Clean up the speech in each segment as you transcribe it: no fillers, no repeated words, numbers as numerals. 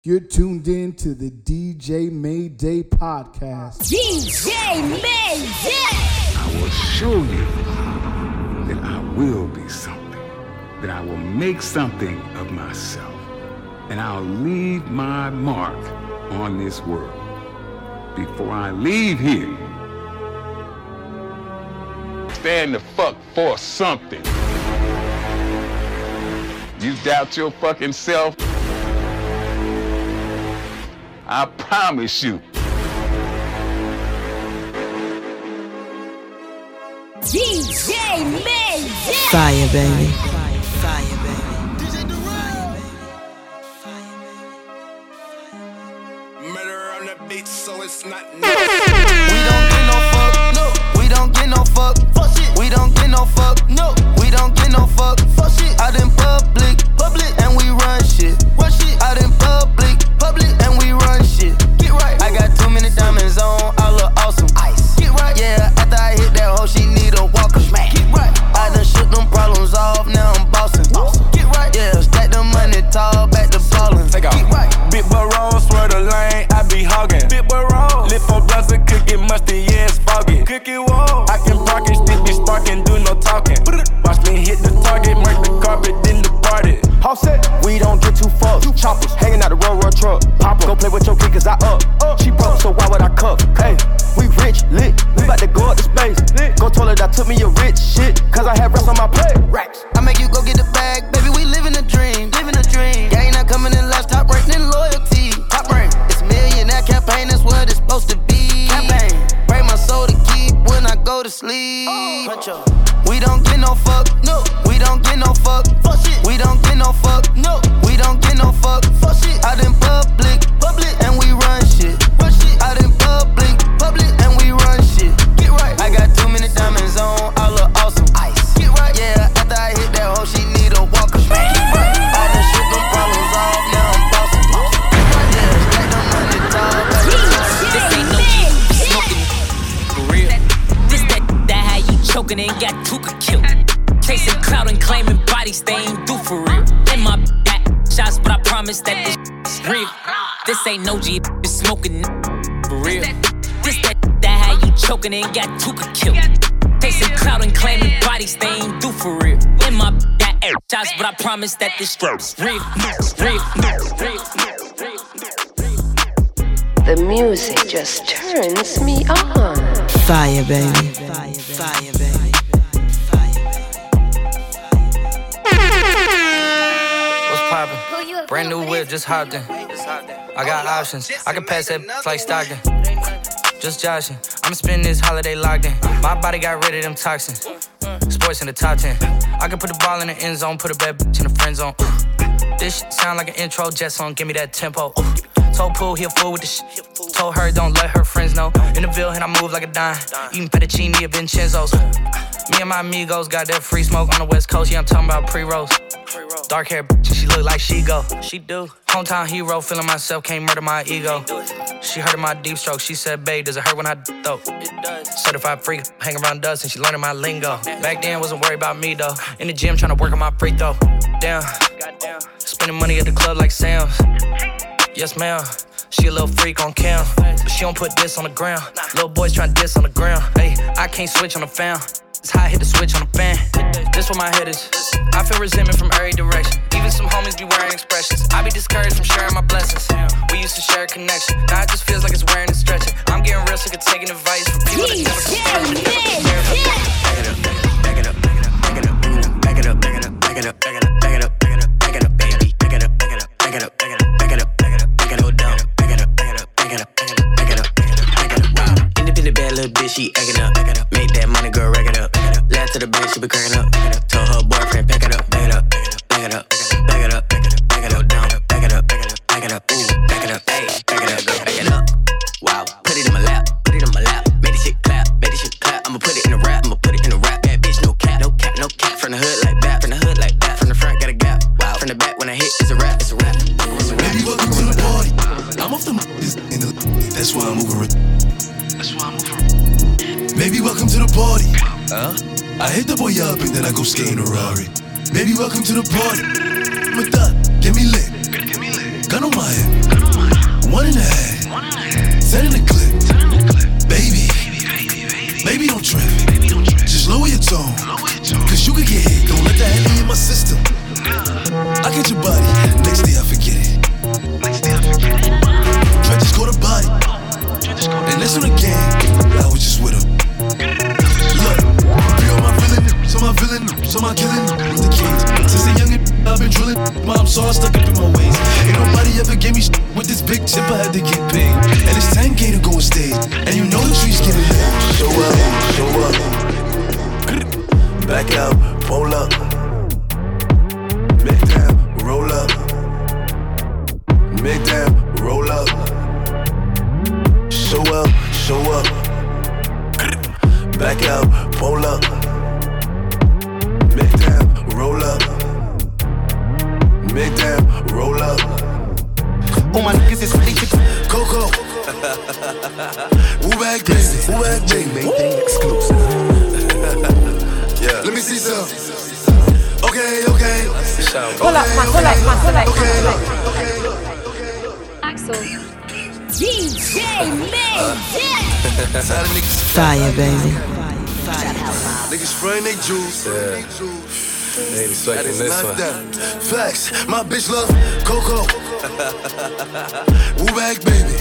You're tuned in to the DJ Mayday podcast. DJ Mayday! I will show you that I will be something, that I will make something of myself, and I'll leave my mark on this world. Before I leave here, stand the fuck for something. You doubt your fucking self? I promise you. DJ Mayday! Fire, baby. Fire, baby. DJ Durant! Murder on the beat, so it's not. We don't get no fuck. No. We don't get no fuck. Fuck shit. We don't get no fuck. No. We don't get no fuck. Fuck shit. Out in public, and we run shit. Run shit. Out in public, and we run shit. Get right. I got too many diamonds on. I look awesome. Ice. Get right. Yeah. After I hit that hoe, she need a walker. Smack. Get right. I done shook them problems off. Now I'm bossing. Get right. Yeah. Stack the money tall. Back to ballin'. Take off. Get right. Big Barone, swear the lane. I be hogging. Big Barone. Lift for blunts and cookie musty. Yeah, it's foggy. Cookie wall. I can park it. Still be sparking. Do no talking. Watch me hit the target. Mark the carpet. Then depart it. All set, we don't get too fucked. Choppers hanging out the road truck. Papa, go play with your kid cause I up. She broke, so why would I cuff? Hey, we rich, lit. We bout to go up to space. Go told her that took me a rich shit. Cause I had racks on my plate. Racks. I make you go get the bag, baby. We living a dream. Living a dream. Gang not coming in last, top ranking in loyalty. Top rank. It's a millionaire campaign, that's what it's supposed to be. Campaign. Break my soul to keep when I go to sleep. We don't get no fuck. No. We don't get no fuck. Fuck shit. We don't get no fuck. No. We don't get no fuck. Fuck shit. Out in public, and we run shit. Run shit. Out in public, and we run shit. Get right. I got too many diamonds on. I look awesome. Ice. Get right. Yeah. After I hit that hoe, she need a walker. Get right. I done shook them problems off. Now I'm bossing. Get right. Yeah. Stack them money tall. This ain't no G, smoking for real. This that how you choking and got Tuka killed. Chasing clout and claiming bodies they ain't do for real. In my back shots, but I promise that this is real. This ain't no G, it's smoking for real. This that how you choking and got Tuka killed. Chasing clout and claiming bodies they ain't do for real. In my back shots, but I promise that this is real. The music just turns me on. Fire, baby. Fire, baby. Brand new whip, just hopped in. I got options, I can pass that like Stockton. Just joshing, I'ma spend this holiday locked in. My body got rid of them toxins. Sports in the top 10. I can put the ball in the end zone, put a bad bitch in the friend zone. This shit sound like an intro jet song, give me that tempo. Told Pooh he a fool with the shit. Told her don't let her friends know. In the Ville and I move like a dime. Eating fettuccine at Vincenzo's. Me and my amigos got that free smoke on the West Coast. Yeah, I'm talking about pre-rolls. Dark hair bitch, she look like she go. She do. Hometown hero, feeling myself, can't murder my ego. She heard of my deep stroke. She said, babe, does it hurt when I though? It does. Certified freak, hang around dust and she learning my lingo. Back then, wasn't worried about me though. In the gym, trying to work on my free throw. Damn. Spending money at the club like Sam's. Yes, ma'am. She a little freak on cam, but she don't put this on the ground. Little boys tryna diss on the ground. Hey, I can't switch on the fan. It's how I hit the switch on the fan. This where my head is. I feel resentment from every direction. Even some homies be wearing expressions. I be discouraged from sharing my blessings. We used to share a connection. Now it just feels like it's wearing and stretching. I'm getting real sick of taking advice from people that never compare. Back it up, back it up, back it up, back it up, back it up, back it up, back it up, back it up, back it up, back it up, baby, back it up, back it up, back it up, back it up, back it up, back it up, back it up, down, back it up, back it up, back it up, back it up, back it up, back it up, wow. Independent bad little bitch, she acting up. Make that money, girl, rack it up. Laugh to the bank, she be cracking up. Told her boyfriend, pack it up, back it up, back it up, back it up, back it up, down, back it up, back it up, ooh, back it up, ayy, back it up, girl, back it up. Wow, put it in my lap, put it in my lap. Make this shit clap, make this shit clap. I'ma put it in a rap, I'ma put it in a rap. Bad bitch, no cap, no cap, no cap. From the hood like that, from the hood like that. From the front, got a gap. Wow, from the back, when I hit, it's a rap, it's a rap. Baby, welcome to the party. I'm off the that's why I'm over it. That's why I'm over it. Baby, welcome to the party. I hit the boy up and then I go skating a Rari. Baby, welcome to the party. With that, get me lit. Gun on my head. if I had to get paid. And it's 10K to go and stay. And you know the trees getting lit. Show up. Back out, pull up. Make down, roll up. Make down, roll up. Show up. Back out, pull up. Make down, roll up. Make down, roll up. All my niggas is fleeted. Coco. Woo back baby. Mayday exclusive. Yeah. Let me see some. Okay. Pull up. Axel. DJ Mayday. Fire, baby. Niggas spraying they juice. They expecting this one. Facts, my bitch love Coco. Woo back baby.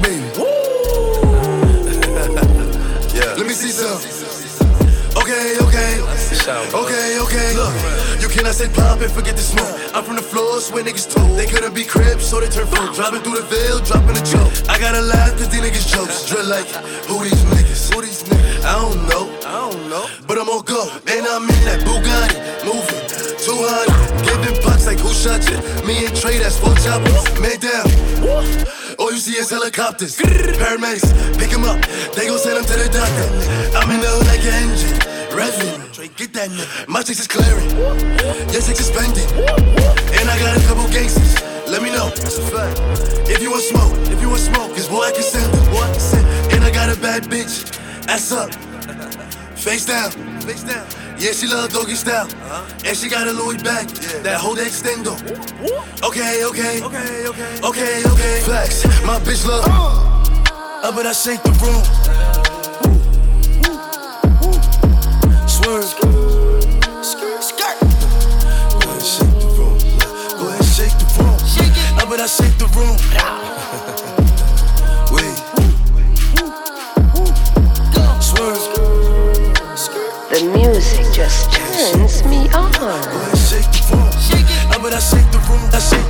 Yeah. Let me see some. Okay. Look, you cannot say pop and forget the smoke. I'm from the floors where niggas told. They couldn't be cribs, so they turn folk. Driving through the veil, dropping a joke. I gotta laugh cause these niggas jokes. Drill like, who these niggas? I don't know. But I'm on go. And I'm in that Bugatti, moving 200. Giving bucks like who shot you? Me and Trey, that's 4 choppers. Man down. All you see is helicopters. Paramedics, pick him up. They gon' send him to the doctor. I'm in the hood like an engine. Revving. Get that nigga. My chicks is clearing. Your chicks is spending. And I got a couple gangsters. Let me know. That's a fact. If you want smoke, cause boy I can send them. And I got a bad bitch. Ass up. Face down. Yeah, she love doggy style. And she got a Louis bag. That hold extendo. Okay. Flex. My bitch love. But I shake the room. Swerve. Skirt. Go ahead, shake the room. But I shake the room. Wait. Swerve. The music just turns me on. Go ahead, shake the room. But I shake the room.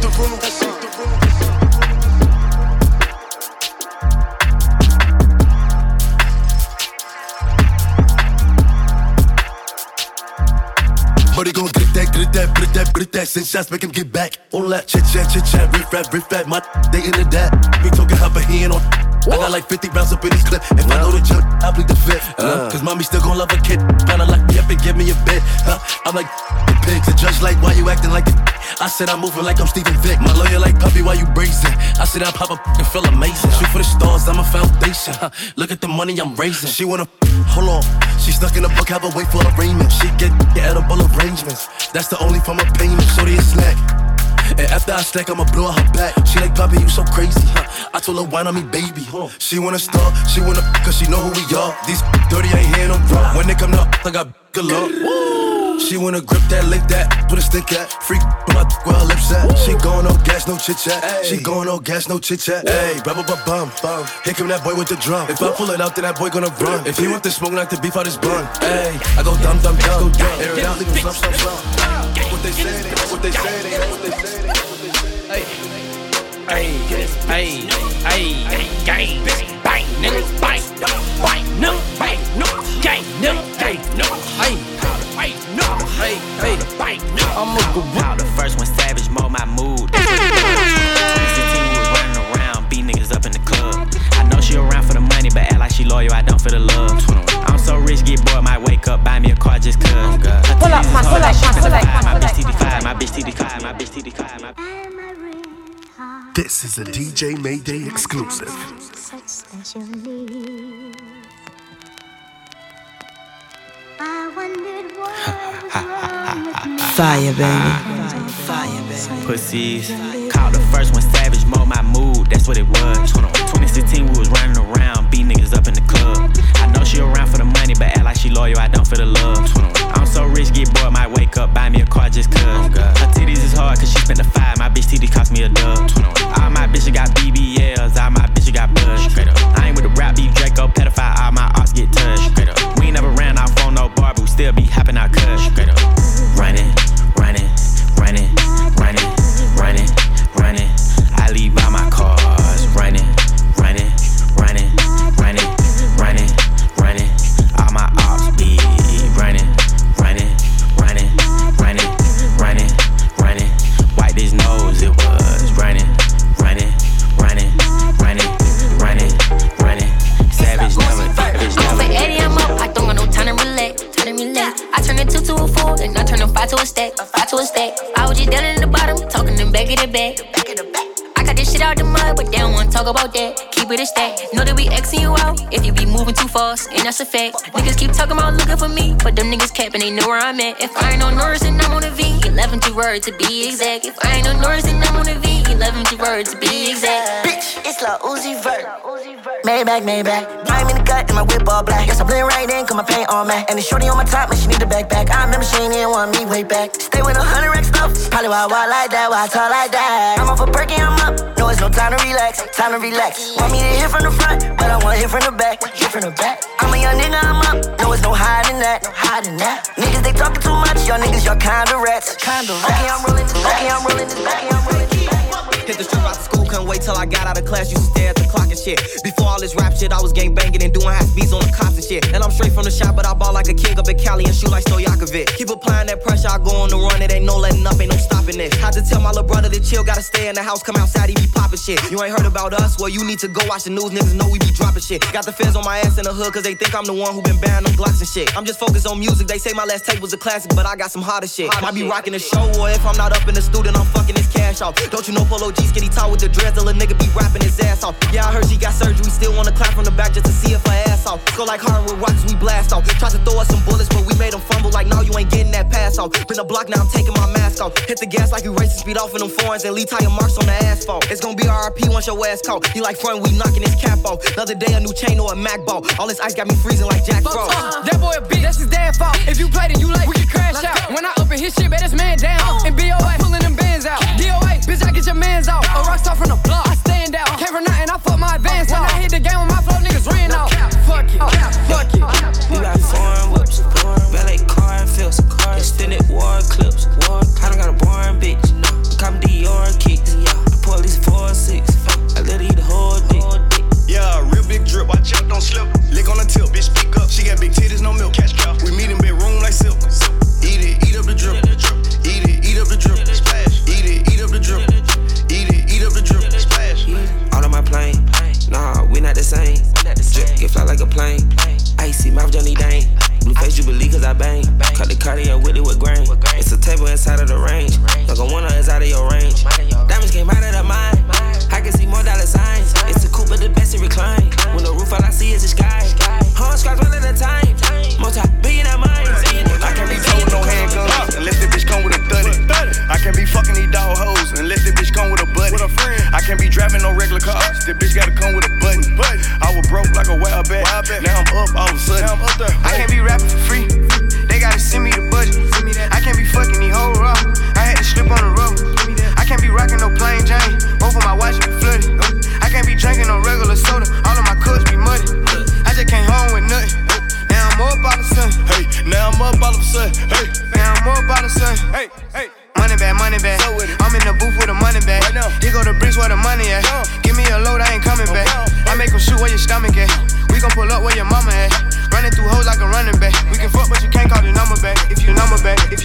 Buddy gon' get that, send shots, make him get back. All that chit chat, riff rap, my they into that. Me talking hot, but he ain't on. I got like 50 rounds up in this clip. If I know the jump, I'll plead the fifth. Cause mommy still gon' love a kid. Tryna lock me up and give me a bed. I'm like the pigs. The judge like, why you acting like a I said I'm moving like I'm Stephen Vick. My lawyer like, puppy, why you brazen? I said I pop up and feel amazing. Shoot for the stars, I'm a foundation. Look at the money I'm raising. She wanna, hold on. She stuck in a book, have her wait for arraignment. She get edible arrangements. That's the only form of payment. Shorty a snack. And after I stack, I'ma blow her back. She like, Poppy, you so crazy. I told her, wine on me, baby. She wanna start, she wanna cause she know who we are. These dirty ain't here no bro. When they come up, I got galore. She wanna grip that, lick that, put a stick at. Freak, put my where her lips at. She going no gas, no chit chat. She going no gas, no chit chat. Hey, bum. Here come that boy with the drum. If I pull it out, then that boy gonna run. If he want the smoke, like the beef out his bun. Hey, I go dumb. Air it out, leave him slump. What they say, they know what they say, they know what they say. Hey, gang, bang, niggas, bang, no, gang, no, hey, I'ma go powder first when Savage mold my mood. 2016 we was running around, beat niggas up in the club. I know she around for the money, but act like she loyal, I don't for the love. I'm so rich, get bored, might wake up, buy me a car just cuz. Pull up. My bitch TD5, my bitch TD5. This is a DJ Mayday exclusive. Fire, baby. Pussies. Called the first when Savage mold my mood, that's what it was. 2016 we was running around, beat niggas up in the club. I know she around for the money, but act like she loyal, I don't for the love. I'm so rich, get bored, might wake up, buy me a car just cuz. Her titties is hard cause she spent the 5, my bitch TD cost me a dub. All my bitches got BBLs, all my bitches got buzz. I ain't with the rap beef, Draco, pedophile, all my arts get touched. We ain't never ran off on no bar, but we still be hopping out cuz. Running. I leave all my cars running. mud, but they don't wanna talk about that. Keep it a stack. Know that we Xing you out if you be moving too fast, and that's a fact. Niggas keep talking about looking for me, but them niggas capping, they know where I'm at. If I ain't on Norris, then I'm on a V. 11 to word to be exact. If I ain't on Norris, then I'm on a V. 11 to word to be exact. Bitch, it's Lil Uzi Vert. Maybach. I'm in the gut and my whip all black. Guess I blend right in, cause my paint on matte. And the shorty on my top, man, she need a backpack. I remember she ain't even want me way back. Stay with 100 racks stuff. Probably why I walk like that, why I talk like that. I'm off a perky, I'm up. No, it's no time to relax. Want me to hit from the front, but I want hit from the back. I'm a young nigga, I'm up. No, it's no hiding that. Niggas, they talking too much. Y'all niggas, y'all kinda rats. Okay, I'm rolling this. Hit the strip out of school, couldn't wait till I got out of class. Used to stare at the clock and shit. Before all this rap shit, I was gang banging and doing high speeds on the cops and shit. And I'm straight from the shop, but I ball like a king up in Cali and shoot like Stojakovic. Keep applying that pressure, I go on the run. It ain't no letting up, ain't no stopping this. Had to tell my little brother to chill, gotta stay in the house, come outside, he be popping shit. You ain't heard about us? Well, you need to go watch the news, niggas know we be dropping shit. Got the feds on my ass in the hood, cause they think I'm the one who been banning them Glocks and shit. I'm just focused on music, they say my last tape was a classic, but I got some hotter shit. Might be rocking the show, or if I'm not up in the studio, I'm fucking this cash off. Don't you know Polo G skinny tall with the dreads, the little nigga be rapping his ass off. Yeah, I heard she got surgery, still wanna clap from the back just to see if her ass off. Go like hard with rocks, we blast off. Tried to throw us some bullets, but we made them fumble like, no, you ain't getting that pass off. Been a block, now I'm taking my mask off. Hit the gas like you racing, speed off in them foreigns and leave tire marks on the asphalt. It's gonna be RIP once your ass caught. He like front, we knocking his cap off. Another day, a new chain or a Mac ball. All this ice got me freezing like Jack Frost. That boy a bitch, that's his damn fault. If you played it, you late, we can crash out. When I up in his shit, bet this man down. And BOA, pulling them bands out. DOA, bitch, I get your mans out. A rockstar from the block, I stand out. Came from nothing, I fuck my advance out. When I hit the game with my flow, niggas ran out. Fuck it. We got foreign whips, valet car and fills, extended war clips. I done got a boring bitch. Come Dior kicks. The police 4-6. I let her eat the whole dick. Yeah, real big drip. Watch out, don't slip. Lick on the tip, bitch, speak up. She got big titties, no milk. Cash cow. We meet in bedroom like silk. Eat it, eat up the drip. Eat it, eat up the drip. Splash. Eat it, eat up the drip. Eat it, eat up the drip. Splash. All on my plane. Nah, we not the same. Drip, get fly like a plane. Icy mouth, Johnny Dane. Blue face, you believe cause I bang. Cut the cardio with it with grain. It's a table inside of the range. Like a one is out of your range. Diamonds came out of the mine. I can see more dollar signs. It's a coupe, but the best to recline. When the roof all I see is the sky. Hard scratch one at a time. Multi-billionaire minds. I can't be told no handguns unless the bitch come with a 30. I can't be fucking these dog hoes unless the bitch come with a buddy. I can't be driving no regular cars. The bitch gotta come with a button. I was broke like a wild bat. Now I'm up all of a sudden. I can't be rapping for free. They gotta send me the budget. I can't be fucking these hoes raw. I had to slip on the rubber. I can't be rocking no plain Jane. Both of my watch be flooded. I can't be drinking no regular soda. All of my cups be muddy. I just came home with nothing. Now I'm up all of a sudden. Hey, now I'm up all of a sudden. Hey, now I'm up all of a sudden. Hey. Money bag. So I'm in the booth with a money bag. Right here go the bricks where the money at. Give me a load, I ain't coming back. I make them shoot where your stomach at. We gon' pull up where your mama at. Running through hoes like a running back. We can fuck, but you can't call the number back. If you number back. This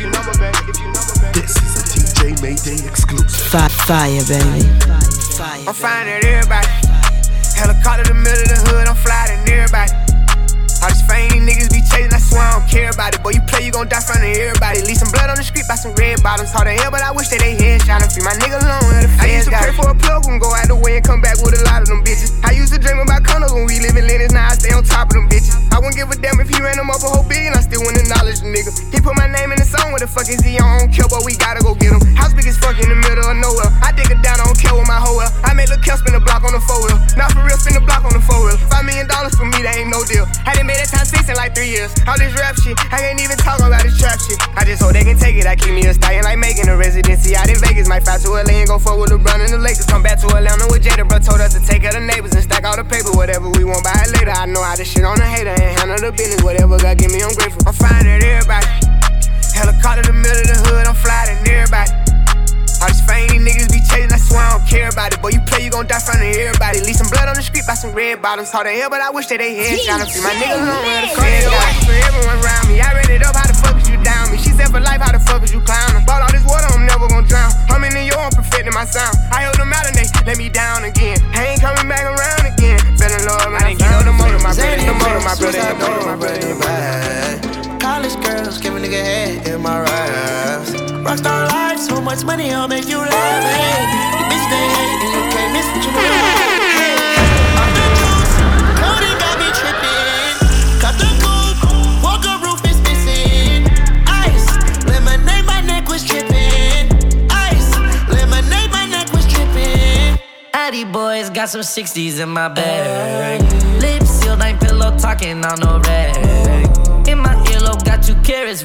is a DJ Mayday exclusive. Fire, baby. I'm flying at everybody. Helicopter in the middle of the hood, I'm flying at everybody. All these fame niggas be chasing, I swear I don't care about it. Boy, you play, you gon' die in front of everybody. Leave some blood on the street by some red bottoms. Hard to hell, but I wish that they headshot and free my nigga alone. I used to pray for a plug and go out the way and come back with a lot of them bitches. I used to dream about condos when we live in Lennox, now I stay on top of them bitches. I wouldn't give a damn if he ran them up a whole big and I still wouldn't acknowledge the nigga. He put my name in the song, what the fuck is he on? I don't care, but we gotta go get him. House big as fuck in the middle of nowhere. I dig it down, I don't care with my hoe well. I made Lil' Kel spin the block on the 4-wheel. Not for real, spin the block on the 4-wheel. $5 million for me, that ain't no deal. Hadn't made that time 6 in like 3 years. All this rap shit, I can't even talk about this trap shit. I just hope they can take it. I keep me a stallion like making a residency out in Vegas. Might fly to LA and go fuck with LeBron and the Lakers. Come back to Atlanta with Jada, bro. Told us to take care of the neighbors and stack all the paper. Whatever we want, buy it later. I know how to shit on the hater and handle the business. Whatever God give me, I'm grateful. I'm flying at everybody. Helicopter in the middle of the hood, I'm flying at everybody. All these fame niggas be chasing, I swear I don't care about it. Boy, you play, you gon' die in front of everybody. Leave some blood on the street by some red bottoms. Hard to hell, but I wish that they headshot them. See my niggas alone where the feds got for everyone around me. I ran it up, how the fuck is you down me? She said for life, how the fuck is you clowning? Bought all this water, I'm never gon' drown. I'm in New York, I'm perfecting my sound. I held them out and they let me down again. I ain't coming back around again. Fell in love and I found the motor, my brother, the motor, my brother, the motor, my brother. College girls, give a nigga head in my raps. Rockstar life, so much money, I'll make you laugh. Hey, the bitch they hate, and you can't miss what you Mighty boys got some 60s in my bag. Lips sealed, ain't pillow talking on no rag. In my earlobe, got 2 carats,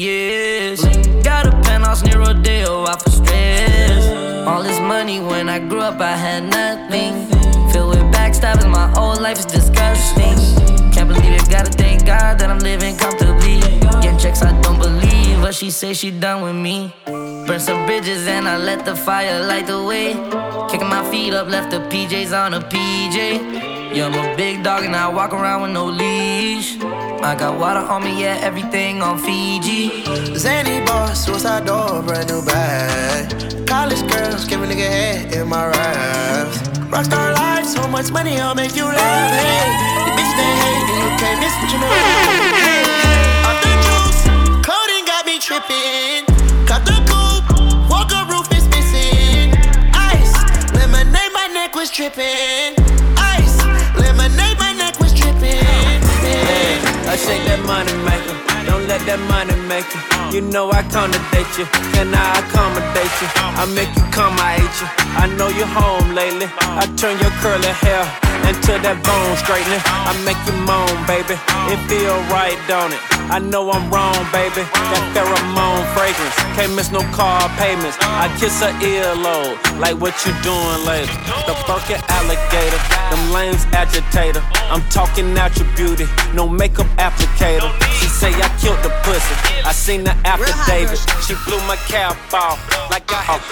VVS. Got a penthouse near Rodeo, out for stress. All this money, when I grew up, I had nothing. Filled with backstabbing, my whole life is disgusting. Can't believe it, gotta thank God that I'm living comfortably. Getting checks, I don't believe, but she say she done with me. Burn some bridges and I let the fire light the way. Kicking my feet up, left the PJs on a PJ. Yeah, I'm a big dog and I walk around with no leash. I got water on me, yeah, everything on Fiji. Zany boss, suicide door, brand new bag. College girls, give a nigga head in my raps. Rockstar life, so much money, I'll make you laugh. Hey, the bitch they hate, and you can't miss what you know. Hey, off the juice, coding got me tripping. Cut the coupe, walker roof is missing. Ice, lemonade, my neck was tripping. Ice, lemonade, my neck was tripping. Hey, I shake that money maker. Don't let that money make you. You know I accommodate you. Can I accommodate you? I make you come, I hate you. I know you're home lately. I turn your curly hair into that bone straightening. I make you moan, baby. It feel right, don't it? I know I'm wrong, baby. That pheromone fragrance. Can't miss no car payments. I kiss her earlobe. Like what you doing later? The Birkin alligator. Them lames agitator. I'm talking out your beauty. No makeup applicator. She say I killed the pussy. I seen the affidavit. She blew my cap off. Like I got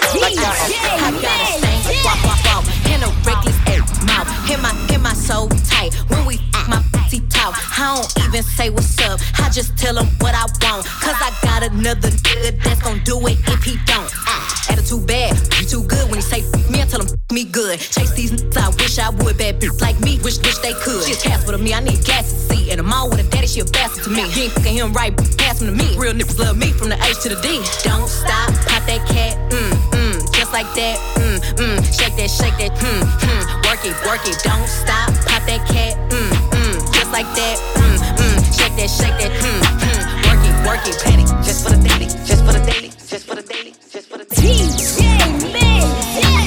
a stain, walk, in a reckless mouth. Hit my soul tight. When we my pussy talk, I don't even say what's up. I just tell him what I want. Cause I got another nigga that's gon' do it if he don't. Attitude bad, you too good. When he say me, I tell him me good. Chase these niggas, I wish I would. Bad bitch like me, wish they could. She a Casper to me, I need gas to see. And I'm all with a daddy, she a bastard to me. He ain't fucking him right, pass him to me. Real niggas love me from the H to the D. Don't stop, pop that cat, just like that, shake that, work it, don't stop, pop that cat, just like that, shake that, work it, petty, just for the daily, just for the daily, just for the daily, just for the daily. DJ Mayday.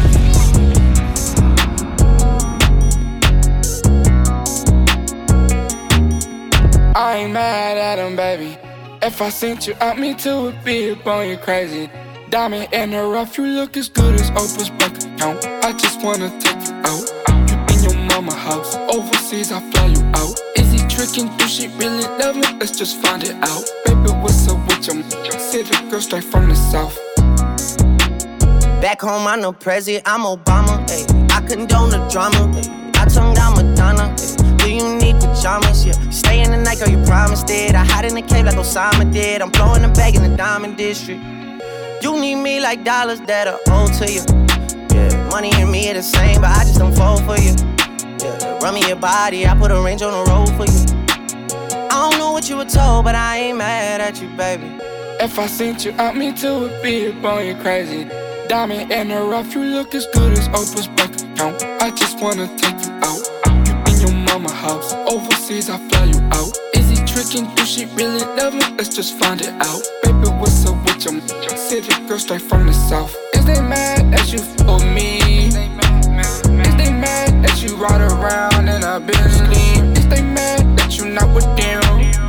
I ain't mad at him, baby. If I sent you out, me too would be up on you crazy. Diamond in the rough, you look as good as Oprah's bank account. I just wanna take you out. You in your mama house. Overseas, I fly you out. Is he tricking? Do she really love me? Let's just find it out. Baby, what's up with your city girl straight from the south? Back home, I'm no president, I'm Obama. Ay. I condone the drama. Ay. I tongue down Madonna. Ay. Do you need pajamas? Yeah. Stay in the night, girl, you promised it. I hide in the cave like Osama did. I'm blowing the bag in the diamond district. You need me like dollars that are owed to you. Yeah, money and me are the same, but I just don't fall for you. Yeah, run me your body, I put a range on the road for you. I don't know what you were told, but I ain't mad at you, baby. If I sent you out, me too would be up on you crazy. Diamond in the rough, you look as good as Oprah's bank account. I just wanna take you out. You in your mama house. Overseas, I fly you out. Is he tricking? Do she really love me? Let's just find it out. Baby, what's up with your city girl straight from the south? Is they mad that you for me? Is they mad that you ride around in a Bentley? Is they mad that you not with them?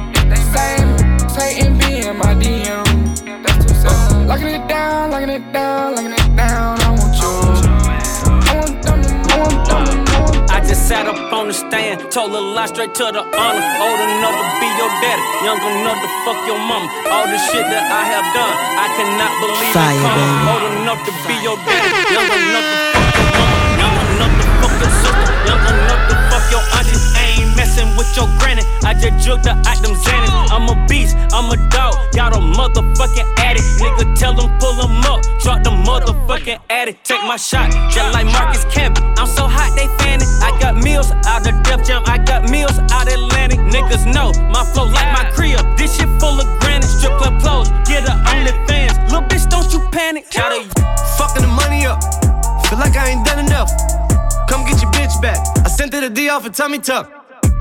Same be in my DM. Locking it down, I want you. I want them. I just sat up on the stand, told a lie straight to the honor. Old enough to be your daddy, young enough to fuck your mama. All the shit that I have done, I cannot believe it. Old enough to be your daddy, young enough to fuck your mama. Young enough to fuck your sister, young enough to fuck your auntie. I ain't messing with your granny, I just jugged the item Xanax. I'm a beast, I'm a dog, y'all the motherfucking addict. Nigga tell them pull them up, drop the motherfucking addict. Take my shot, just like Marcus Camby. I'm so hot they fanning. I got meals out of Def Jam, I got meals out Atlantic. Niggas know my flow like my crib. This shit full of granite, strip club clothes, get her OnlyFans. Little bitch, don't you panic. Fucking the money up, feel like I ain't done enough. Come get your bitch back. I sent her the D off a tummy tuck.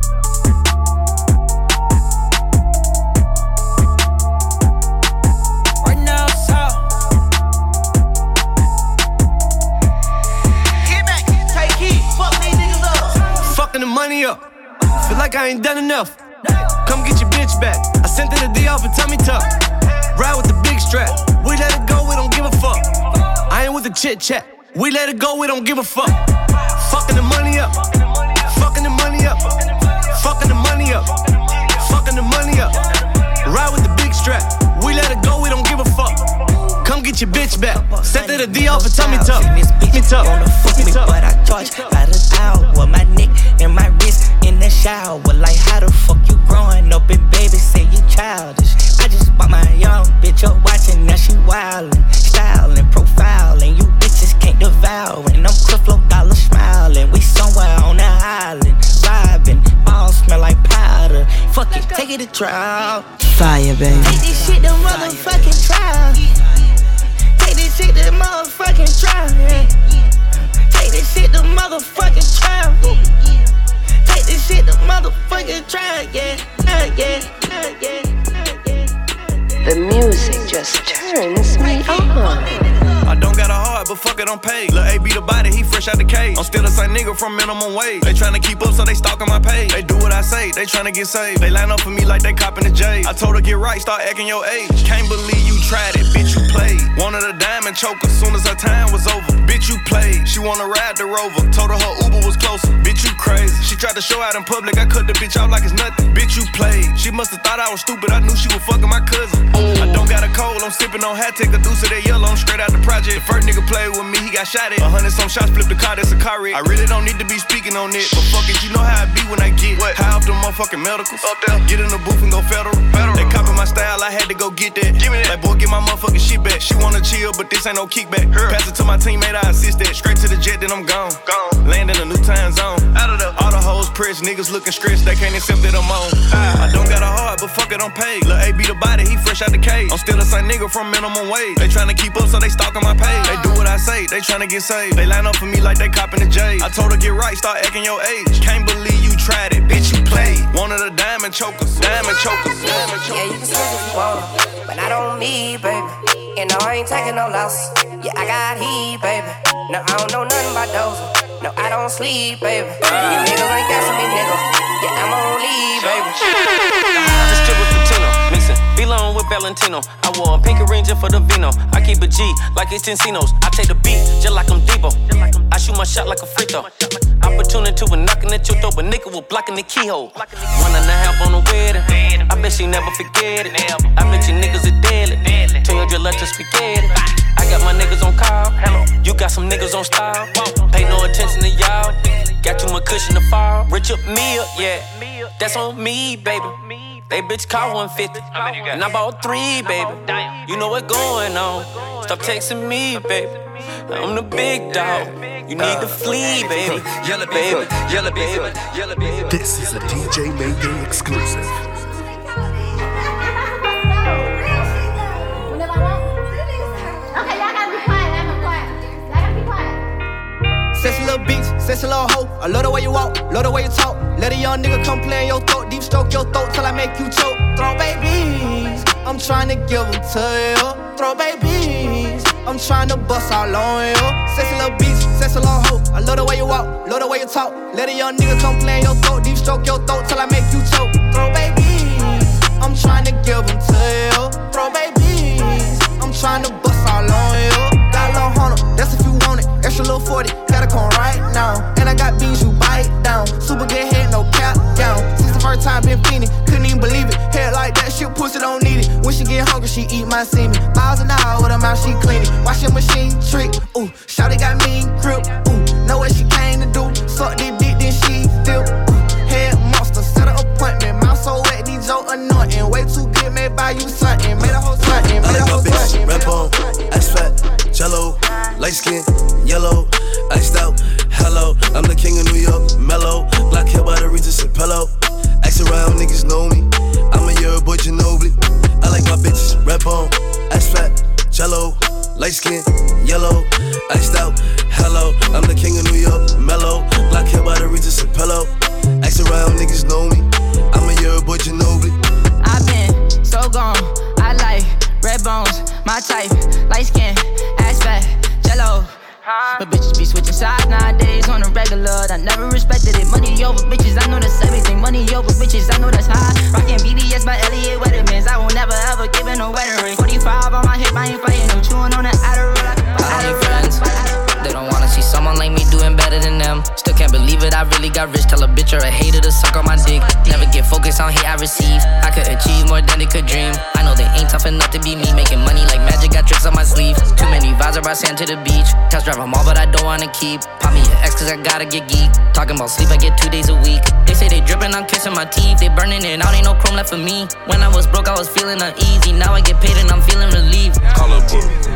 Right now, so. Hit back. fucking the money up. Feel like I ain't done enough. Come get your bitch back. I sent her the D off and tummy tuck. Ride with the big strap. We let it go, we don't give a fuck. I ain't with the chit chat. We let it go, we don't give a fuck. Fucking the money up. Fucking the money up. Fucking the money up. Fucking the money up. Ride with the big strap. We let it go, we don't give a fuck. Come get your bitch back. Sent her the D off and tummy tuck. Me tuck. Wanna fuck me, but I charge by the hour. My neck and my wrist in the shower. Like how the fuck you growing up and baby say you childish. I just bought my young bitch up watching, now she wildin', styling, profiling. You bitches can't devour. And I'm Creflo Dollar smiling. We somewhere on the island, vibing. All smell like powder. Fuck it, take it to trial. Fire, baby. Take this shit to motherfucking trial. Take this shit to motherfucking trial. Take this shit to motherfucking trial. Take this shit to motherfucking trial. Yeah. The music just turns me on. I don't got a heart, but fuck it, I'm paid. Lil' A be the body, he fresh out the cage. I'm still the same nigga from minimum wage. They tryna keep up, so they stalking my page. They do what I say, they tryna get saved. They line up for me like they copping the J. I told her get right, start acting your age. Can't believe you tried it, bitch, you played. Wanted a diamond choker, soon as her time was over. Bitch, you played. She wanna ride the Rover. Told her Uber was closer. Bitch, you crazy. She tried to show out in public, I cut the bitch off like it's nothing. Bitch, you played. She must've thought I was stupid, I knew she was fucking my cousin. I don't got a cold, I'm sipping on hat, take a deuce of that yellow, I'm straight out the project. The first nigga played with me, he got shot at. 100 some shots, flipped the car, that's a car wreck. I really don't need to be speaking on it, but fuck it, you know how I be when I get high off the motherfucking medicals. Up there, get in the booth and go federal. They copy my style, I had to go get that. Give me that. Like, boy, get my motherfucking shit back. She wanna chill, but this ain't no kickback. Pass it to my teammate, I assist that. Straight to the jet, then I'm gone. Land in a new time zone. Out of the all the hoes pressed, niggas looking stressed, they can't accept that I'm on. I don't got a heart, but fuck it, I'm paid. Lil' A be the body, he fresh out the cage. I'm still the same nigga from minimum wage. They tryna keep up, so they stalking my page. They do what I say, they tryna get saved. They line up for me like they copping the J. I told her get right, start acting your age. Can't believe you tried it, bitch, you played. Wanted a diamond choker, diamond choker, diamond choker. Yeah, you can switch if you want, but not on me, baby. You know I ain't taking no loss. Yeah, I got heat, baby. No, I don't know nothing about those. No, I don't sleep, baby. You niggas ain't got me, nigga. Yeah, I'm on leave, baby. Just chill with Patino, mixing Belong with Valentino. I wore a pink Ranger for the Vino. I keep a G like it's Encinos. I take the beat just like I'm Debo. I shoot my shot like a free throw. Opportunity with knocking at your door, but nigga was blocking the keyhole. 1.5 on the wedding. I bet she never forget it. I bet you niggas are deadly. Told you let your spaghetti. I got my niggas on call. You got some niggas on style. Pay no attention to y'all. Got you my cushion to fall. Rich up me up, yeah. That's on me, baby. They bitch call 150. And I bought 3, baby. You know what's going on. Stop texting me, baby. I'm the big dog. You need to flee, baby. Yellow baby, yellow baby, yellow baby. This is a DJ Mayday exclusive. Sexy little bitch, sexy little hoe. I love the way you walk, love the way you talk. Let a young nigga come play in your throat, deep stroke your throat till I make you choke. Throw babies, I'm trying to give them to you. Throw babies, I'm trying to bust all on you. Sexy little bitch, sexy little hoe. I love the way you walk, love the way you talk. Let a young nigga come play in your throat, deep stroke your throat till I make you choke. Throw babies, I'm trying to give them to you. Throw babies, I'm trying to bust all on you. Got a little Honda, that's if you want it. Extra little 40, gotta come right now. And I got beans, you bite down. Super good head, no cap down. Since the first time been fiending, couldn't even believe it. Head like that, shit pussy don't need it. When she get hungry, she eat my semen. Miles an hour with her mouth, she clean it. Watch your machine trick, ooh. Shawty got mean grip, ooh. Know what she came to do. Suck this dick, then she dip. Head monster, set an appointment. Mouth so wet, these Joe anointing. Way too good, may buy you something. Made a whole something, made a whole something. Red bone, ass fat, jello, light skin, yellow, iced out, hello. I'm the king of New York, mellow. Black hair by the Regis and pillow. Ask around, niggas know me. I'm a year boy, Ginobili. I like my bitches, red bone, ass fat, jello, light skin, yellow, iced out, hello. I'm the king of New York, mellow. Black hair by the Regis and pillow. Ask around, niggas know me. I'm a year boy, Ginobili. I've been so gone. I like red bones, my type, light skin, ass fat, jello. But bitches be switching sides now. nowadays on the regular. I never respected it. Money over bitches, I know that's everything. Money over bitches, I know that's high. Rockin' BBS by Elliot Weathermans. I will never ever give it no wedding ring. 45 on my hip, I ain't fighting. I'm chewing on that Adderall. I don't need friends. They don't wanna see someone like me doing better than them. Still can't believe it, I really got rich. Tell a bitch or a hater to suck on my dick. Never get focused on hate I receive. I could achieve more than they could dream. I know they ain't tough enough to be me. Making money like magic, got tricks on my sleeve. Too many vibes, I brought sand to the beach. Test drive them all, but I don't wanna keep. Pop me an X cause I gotta get geek. Talking about sleep, I get 2 days a week. They say they dripping, I'm kissing my teeth. They burning it out, ain't no chrome left for me. When I was broke, I was feeling uneasy. Now I get paid and I'm feeling relieved. Call up,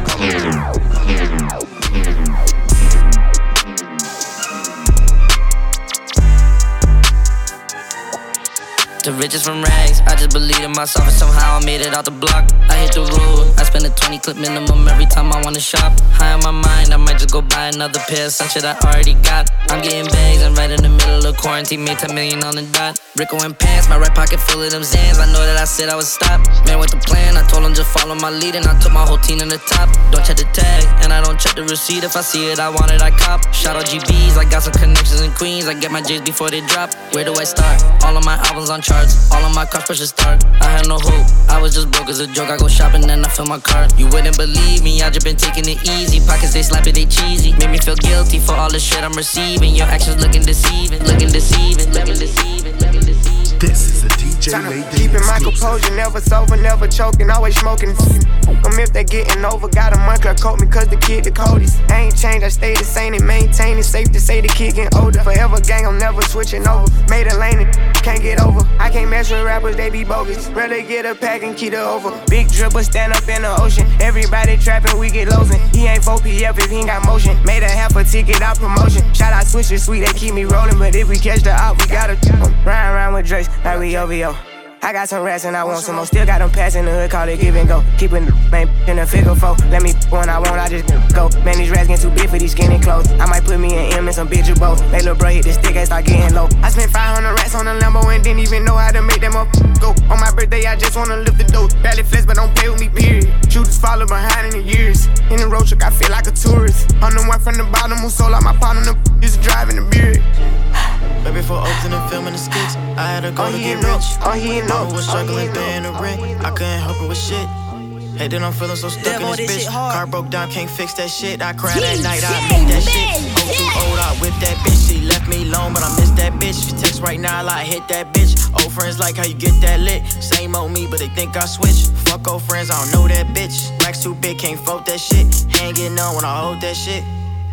The richest from rags, I just believed in myself and somehow I made it out the block. I hit the road, I spend a 20 clip minimum every time I wanna shop. High on my mind, I might just go buy another pair of some shit I already got. I'm getting bags, I'm right in the middle of quarantine, made 10 million on the dot. Rico and pants, my right pocket full of them Zans. I know that I said I would stop. Man with the plan, I told him just follow my lead and I took my whole team in the top. Don't check the tag, and I don't check the receipt. If I see it, I want it, I cop. Shout out GBs, I got some connections in Queens. I get my J's before they drop. Where do I start? All of my albums on charts, all of my cars pressure start. I had no hope, I was just broke as a joke. I go shopping and I fill my cart. You wouldn't believe me, I just been taking it easy. Pockets they slap it, they cheesy. Made me feel guilty for all the shit I'm receiving. Your actions looking deceiving, looking deceiving, looking deceiving, looking deceiving. This is a DJ Made Day Keeping my composure, never sober, never choking, always smoking. Them if they getting over, got a month, coat me cause the kid the coldest. I ain't changed, I stay the same and maintain it. Safe to say the kid getting older. Forever gang, I'm never switching over. Made a lane and can't get over. I can't mess with rappers, they be bogus. Rather get a pack and keep it over. Big dripper, stand up in the ocean. Everybody trapping, we get losing. He ain't 4PF if he ain't got motion. Made a half a ticket out promotion. Shout out switches, sweet, they keep me rolling. But if we catch the op, we gotta ride around with Drake's like we OVO. I got some rats and I want some more. Still got them pass in the hood, call it give and go. Keeping the main in the figure four. Let me when I want, I just go. Man, these rats getting too big for these skinny clothes. I might put me an M and some bitch or both. Make little bro hit the stick and start getting low. I spent 500 rats on a Lambo and didn't even know how to make them up go. On my birthday, I just wanna lift the dough. Barely flex, but don't play with me, period. Shooters follow behind in the years. In the road truck, I feel like a tourist. I'm the one from the bottom who sold out my partner. Used to drive in the beard. Right before opening, filming the skits, I had to go to get rich. Mama was struggling paying the rent, I couldn't help her with shit. Hey, then I'm feeling so stuck in this bitch. Car broke down, can't fix that shit. I cried that night, I beat that shit. I'm too old, I whip that bitch. She left me alone, but I miss that bitch. She text right now, I hit that bitch. Old friends like how you get that lit. Same old me, but they think I switched. Fuck old friends, I don't know that bitch. Racks too big, can't fold that shit. Ain't getting on when I hold that shit.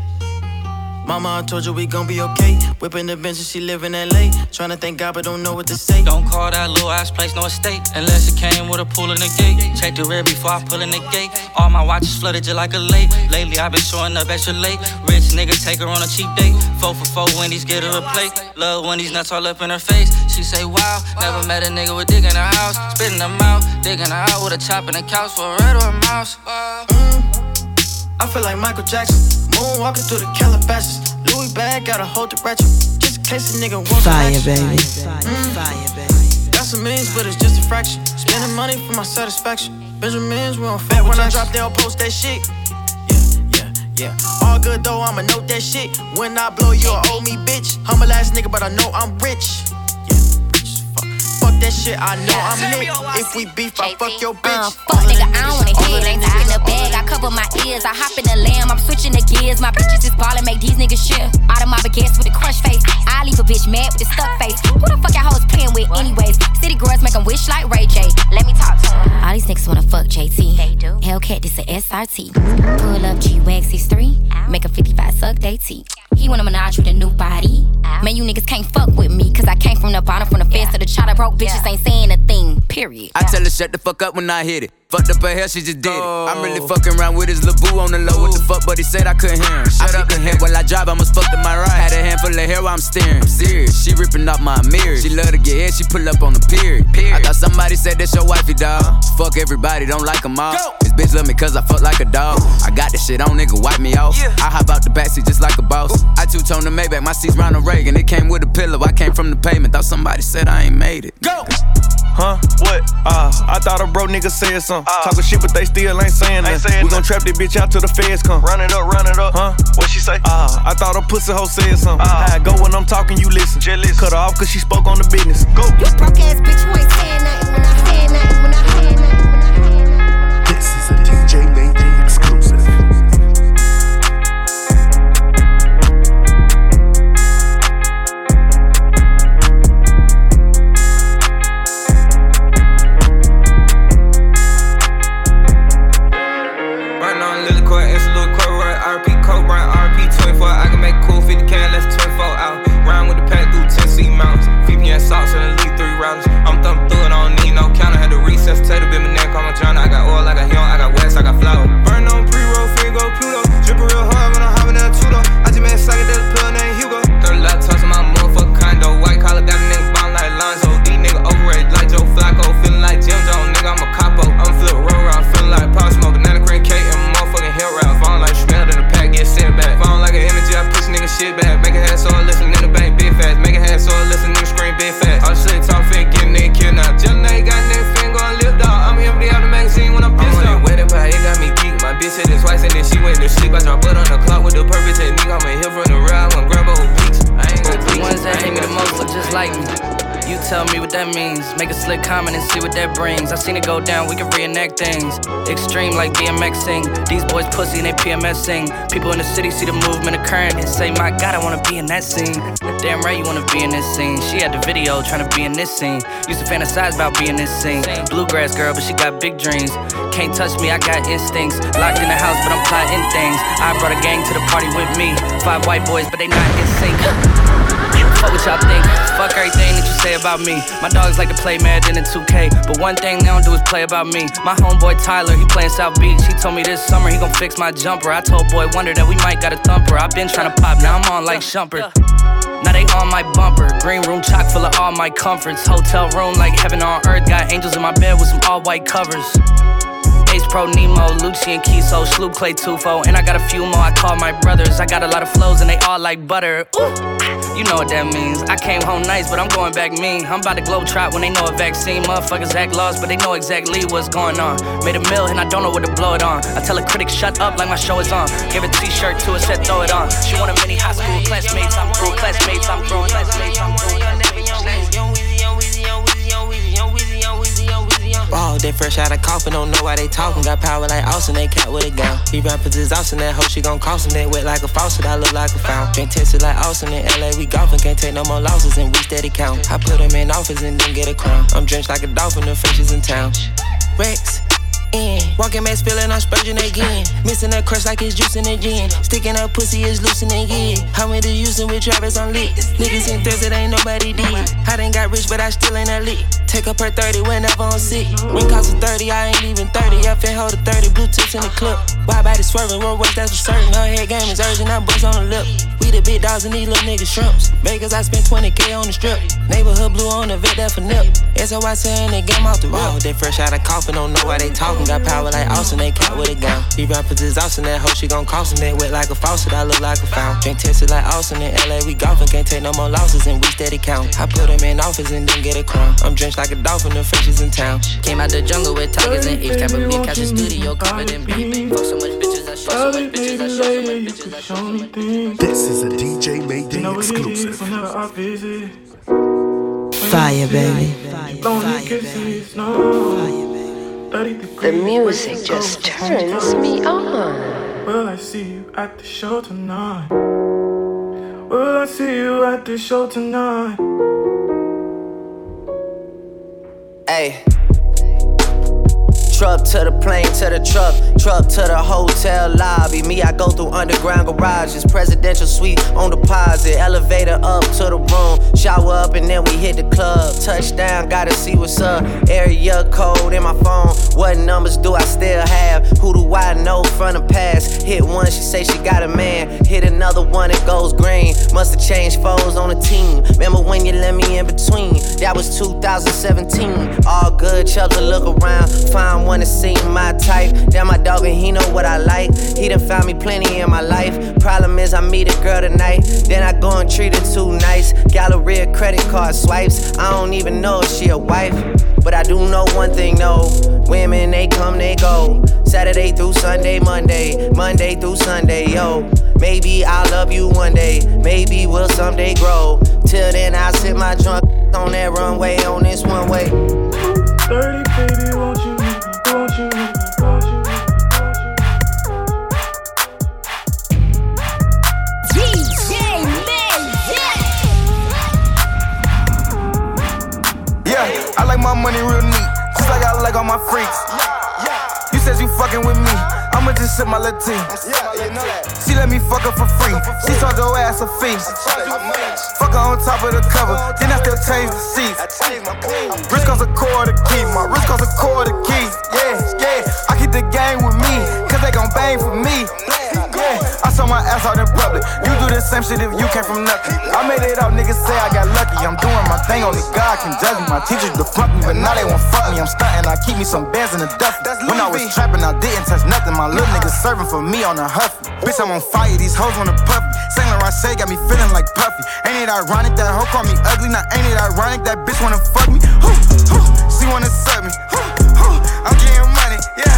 Mama, I told you we gon' be okay. Whipping the bench and she live in LA. Tryna thank God but don't know what to say. Don't call that little ass place no estate, unless it came with a pool in the gate. Check the rear before I pull in the gate. All my watches flooded just like a lake. Lately I been showing up extra late. Rich nigga take her on a cheap date. 4 for 4 Wendy's, get her a plate. Love when these nuts all up in her face. She say wow, never met a nigga with dick in her house. Spitting them out, digging her out with a chop in the couch for a rat or a mouse. I feel like Michael Jackson, moonwalking through the Calabasas. Louis bag, gotta hold the ratchet, just in case a nigga wants fire, some action. baby. Fire, baby. Got some millions, but it's just a fraction. Spending money for my satisfaction. Benjamins, we on fat. When I drop, they'll post that shit. Yeah. All good though, I'ma note that shit. When I blow, you'll owe me, bitch. Humble ass nigga, but I know I'm rich. Fuck that shit, I know I'm lit. If we beef, I fuck your bitch. Fuck nigga, I don't wanna hear it. Ain't talking the bag, I cover my ears. I hop in the lamb, I'm switching the gears. My bitches is ballin', make these niggas shit. Out of my baguettes with a crush face. I leave a bitch mad with a stuck face. Who the fuck y'all hoes playin' with anyways? City girls make 'em wish like Ray J. Let me talk to 'em. All these niggas wanna fuck JT. They do. Hellcat, this a SRT. Pull up G-Wags, he's 3. Make a 55 suck, they T. He wanna menage with a new body. Man, you niggas can't fuck with me, cause I came from the bottom, from the fence to the chopper. Broke bitches ain't saying a thing, period. I tell her shut the fuck up when I hit it. Fucked up her hair, she just did it. I'm really fucking around with his lil' boo on the low. What the fuck, but he said I couldn't hear him. Shut up the head while I drive, I must fuck to my right. Had a handful of hair while I'm steering. I'm serious, she ripping off my mirrors. She love to get hit, she pull up on the period. I thought somebody said that's your wifey, dawg. Fuck everybody, don't like them all. This bitch love me cause I fuck like a dog. I got this shit on, nigga, wipe me off. I hop out the backseat just like a boss. I two-tone the Maybach, my seat's Ronald Reagan. It came with a pillow, I came from the pavement. Thought somebody said I ain't made it. Go! Huh? What? I thought a bro nigga said something. Talking shit, but they still ain't saying nothing. We gon' trap this bitch out till the feds come. Run it up, huh? What she say? I thought a pussy hoe said something. How I go when I'm talking, you listen. Cut her off cause she spoke on the business. Go. You broke ass bitch, you ain't saying nothing when I saying nothing when I saying nothing. This is a DJ Mayday exclusive. Socks in the league, 3 rounds. I'm thumping through it, I don't need no counter. Had to recess, potato, bit my neck, I'm a John. I got oil, I got young, I got west, I got flour. Burn on pre-roll, finger go Pluto. Drippin' real hard when I'm hopping in a Tudor. I just made a psychedelic pill named Hugo. 30 laptops in my motherfucking condo. White collar got a nigga bound like Lonzo. These niggas overrated like Joe Flacco. Feeling like Jim Jones, nigga, I'm a capo. I'm flip roll around, feeling like Pop Smoke. Banana cream cake and motherfucking hill rap. Falling like smell in the pack, get sent back. Falling like an energy, I push nigga shit back. Make a head so I listen in the bank, big fast. Make a head so I listen in the screen, big fast. All shit talk fin, get nigga killed now. Just now you got nigga fin gon' live dog. I'm empty out the magazine when I'm pissed off. Wet but it got me geek. My bitch hit it twice and then she went to sleep. I drop butt on the clock with the perfect technique. I'm a hit from the ride when grab old beats. I ain't gon' The ones that hate me the most look just like me. You tell me what that means. Make a slick comment and see what that brings. I seen it go down, we can reenact things. Extreme like BMXing. These boys pussy and they PMSing. People in the city see the movement occurring and say, my God, I wanna be in that scene. Damn right you wanna be in this scene. She had the video trying to be in this scene. Used to fantasize about being this scene. Bluegrass girl, but she got big dreams. Can't touch me, I got instincts. Locked in the house, but I'm plotting things. I brought a gang to the party with me. 5 white boys, but they not in sync. Fuck what y'all think, fuck everything that you say about me. My dogs like to play Madden in 2K, but one thing they don't do is play about me. My homeboy Tyler, he playin' South Beach. He told me this summer he gon' fix my jumper. I told Boy Wonder that we might got a thumper. I been tryna pop, now I'm on like Shumpert. Now they on my bumper. Green room chock full of all my comforts. Hotel room like heaven on earth. Got angels in my bed with some all white covers. Ace Pro Nemo, Lucci and Kiso, Sloop Clay Tufo, and I got a few more I call my brothers. I got a lot of flows and they all like butter. Ooh. You know what that means. I came home nice, but I'm going back mean. I'm about to globe trot when they know a vaccine. Motherfuckers act lost, but they know exactly what's going on. Made a meal and I don't know what to blow it on. I tell a critic, shut up like my show is on. Give a t-shirt to her, said throw it on. She want a mini high school classmates. I'm through classmates. I'm through classmates. I'm through Ball, they fresh out of coffin, don't know why they talking. Got power like Austin, they cat with a gun. These rappers is Austin, that hoe she gon' cross him. That wet like a faucet, I look like a fountain. Drink tested like Austin in LA, we golfing. Can't take no more losses and we steady count. I put him in office and then get a crown. I'm drenched like a dolphin, the fishes in town. Rex. Walking max feeling I'm spurging again. Missing that crush like it's juicing again. Sticking up pussy is loosening again. How many using with Travis on lit? Niggas in thirst, it ain't nobody did. I done got rich, but I still ain't a lit. Take up her 30 whenever I'm sick. Ring cost a 30, I ain't even 30. Up and hold a 30, blue tips in the clip. Wide body swerving, road work, that's for certain. Her head game is urgent, I bust on the lip. We the big dogs and these little niggas shrimps. Vegas, I spent 20K on the strip. Neighborhood blue on the vet, that for nip. SOY saying they game off the road. They fresh out of coffin, don't know why they talking. Got power like Austin, they cat with a gun. These rappers is Austin, that hoe she gon' cross him. They wet like a faucet, I look like a fountain. Drink tested like Austin in LA, we golfing. Can't take no more losses and we steady count. I put him in office and then get a crown. I'm drenched like a dolphin, the fishes in town. Came out the jungle with tigers and apes. Type of big catch the studio, covered in beef. Fuck so much bitches, I show so much bitches, I show so much bitches, I show so much bitches. This is a DJ Mayday exclusive. Fire, baby. The music just turns me on. Will I see you at the show tonight? Will I see you at the show tonight? Hey. Truck to the plane, to the truck to the hotel lobby. Me, I go through underground garages, presidential suite on deposit, elevator up to the room, shower up and then we hit the club. Touchdown, gotta see what's up. Area code in my phone. What numbers do I still have? Who do I know from the past? Hit one, she say she got a man. Hit another one, it goes green. Must've changed foes on the team. Remember when you let me in between? That was 2017. All good, Chubbs to look around. Find one that seem my type. Damn, my dog and he know what I like. He done found me plenty in my life. Problem is I meet a girl tonight, then I go and treat her too nice. Gallery real credit card swipes. I don't even know if she a wife, but I do know one thing, no. Women, they come, they go. Saturday through Sunday, Monday through Sunday, yo. Maybe I'll love you one day, maybe we'll someday grow. Till then, I'll sit my drunk on that runway, on this one way. 30, baby, won't you leave me, won't you leave me, won't you leave me? I like my money real neat, just like I like all my freaks. You said you fucking with me, I'ma just sip my Latin. She let me fuck her for free, she charge her ass a fee. Fuck her on top of the cover, then I still change the seats. Wrist costs a quarter key, my wrist costs a quarter key. Yeah, I keep the game with me, cause they gon' bang for me. I saw my ass out in public. You do the same shit if you came from nothing. I made it out, niggas say I got lucky. I'm doing my thing, only God can judge me. My teachers to front me, but now they won't fuck me. I'm stunting, I keep me some bands in the duffel. When I was trapping, I didn't touch nothing. My little niggas serving for me on the huffy. Bitch, I'm on fire, these hoes wanna puff me. Saint Laurent got me feeling like Puffy. Ain't it ironic that hoe call me ugly? Now ain't it ironic that bitch wanna fuck me? She wanna suck me. I'm getting money, yeah.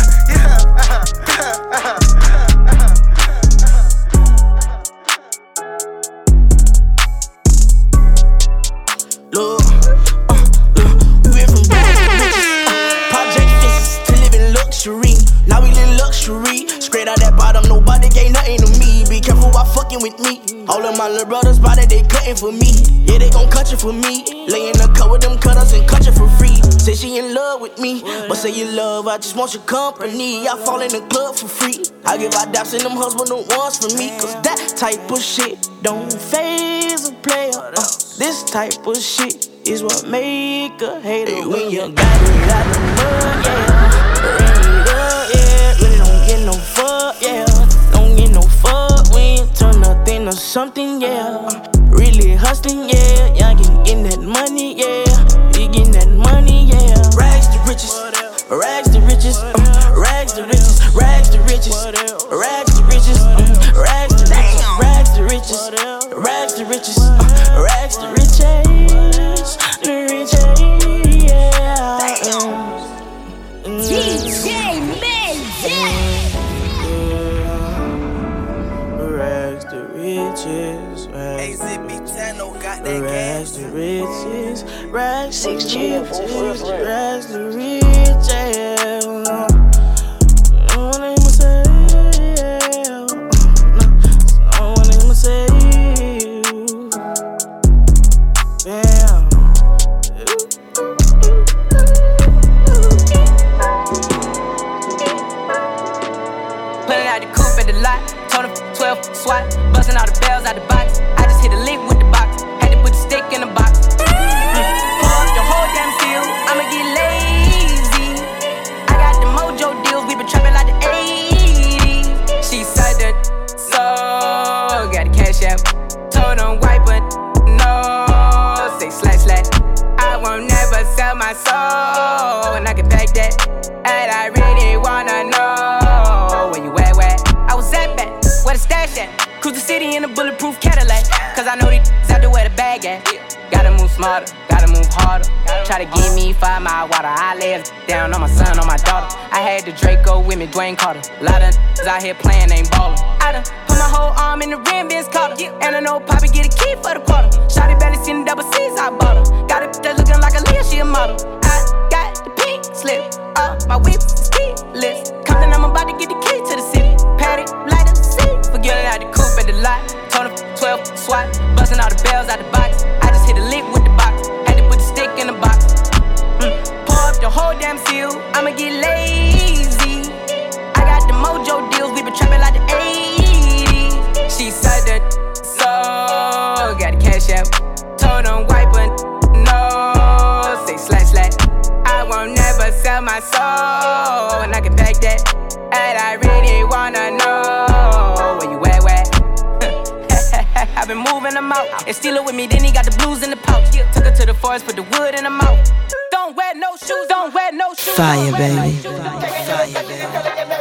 Look, we went from project fists to living luxury. Now we live luxury. Straight out that bottom, nobody gave nothing to me. Be careful while fucking with me. All of my little brothers body, they cutting for me. Yeah, they gon' cut you for me. Lay in the cut with them cutters and cut you for free. Say she in love with me, but say you love, I just want your company. I fall in the club for free. I give out daps and them husband the ones for me. Cause that type of shit don't faze a player. This type of shit is what make a hater. Hey, when you got it out the mud, yeah. Bring it up, yeah. Really don't get no fuck, yeah. Don't get no fuck when you turn nothing to something, yeah. Really hustling, yeah. Y'all getting that money, yeah. You getting that money, yeah. Rags to riches, rags to riches, rags to riches, rags to riches, rags to riches, rags to riches, rags to riches, rags to riches, rags to riches, the riches, yeah. DJ Mizzy. Rags to riches, rags to riches, rags to riches, rags to riches. SWAT, busting all the bells out the box. I just hit a lick with the box, had to put the stick in the box. Pull up the whole damn field, I'ma get lazy. I got the mojo deals, we been trapping like the 80s. She said that, so got the cash out. Told them wipe it, no. Say slash slash, I won't never sell my soul, and I can back that. And I really wanna know where you at, where I was at back. Where the stash at? Cruise the city in a bulletproof Cadillac. Cause I know these out there where the bag at. Gotta move smarter, gotta move harder. Try to give me 5 mile water. I lay down on my son, on my daughter. I had the Draco with me, Dwayne Carter. A lot of out here playing, ain't ballin'. I done put my whole arm in the rim, Ben's Carter. And I know Poppy get a key for the quarter. Shawty barely seen the double C's, I bought her. Got it that looking like a Leah, she a model. I got the pink slip, my whip is keyless. Compton, I'm about to get the key to the city. Patty, light up the seat. Forget out the coupe at the lot. Told 12 SWAT, busting all the bells out the box. I just hit a lick with the box, had to put the stick in the box. Pour up the whole damn field, I'ma get lazy. I got the mojo deals, we been trapping like the 80s. She said that, so got the cash out. Told them wipe it, no. Say slash slash, I won't never sell my soul, and I can back that. And I really wanna know where you at, where? I've been moving them out and steal it with me, then he got the blues in the pouch. Took her to the forest, put the wood in her mouth. Don't wear no shoes, don't wear no shoes. Fire, baby. Fire, baby.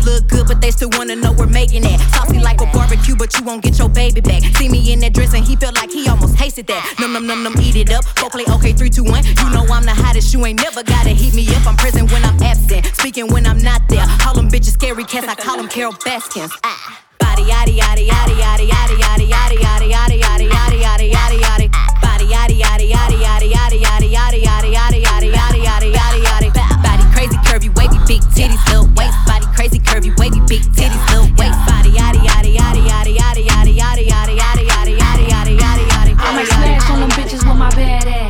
look good, but they still wanna know we're making that. Saucy like a barbecue, but you won't get your baby back. See me in that dress and he felt like he almost tasted that. Num, eat it up. Go play okay, 3, 2, 1. You know I'm the hottest, you ain't never gotta heat me up. I'm present when I'm absent, speaking when I'm not there. Call them bitches scary cats, I call them Carol Baskins. Body yaddy yaddy yaddy yaddy yaddy yaddy yaddy yaddy yaddy yaddy yaddy yaddy yaddy yaddy. Body yaddy yaddy yaddy yaddy yaddy yaddy yaddy yaddy yaddy yaddy yaddy yaddy yaddy yaddy. Body crazy curvy wavy big titties little waist. Body crazy curvy wavy big titties little waist. Body yaddy yaddy yaddy yaddy yaddy yaddy yaddy yaddy yaddy yaddy yaddy yaddy yaddy yaddy. I might smash on them bitches with my bad ass.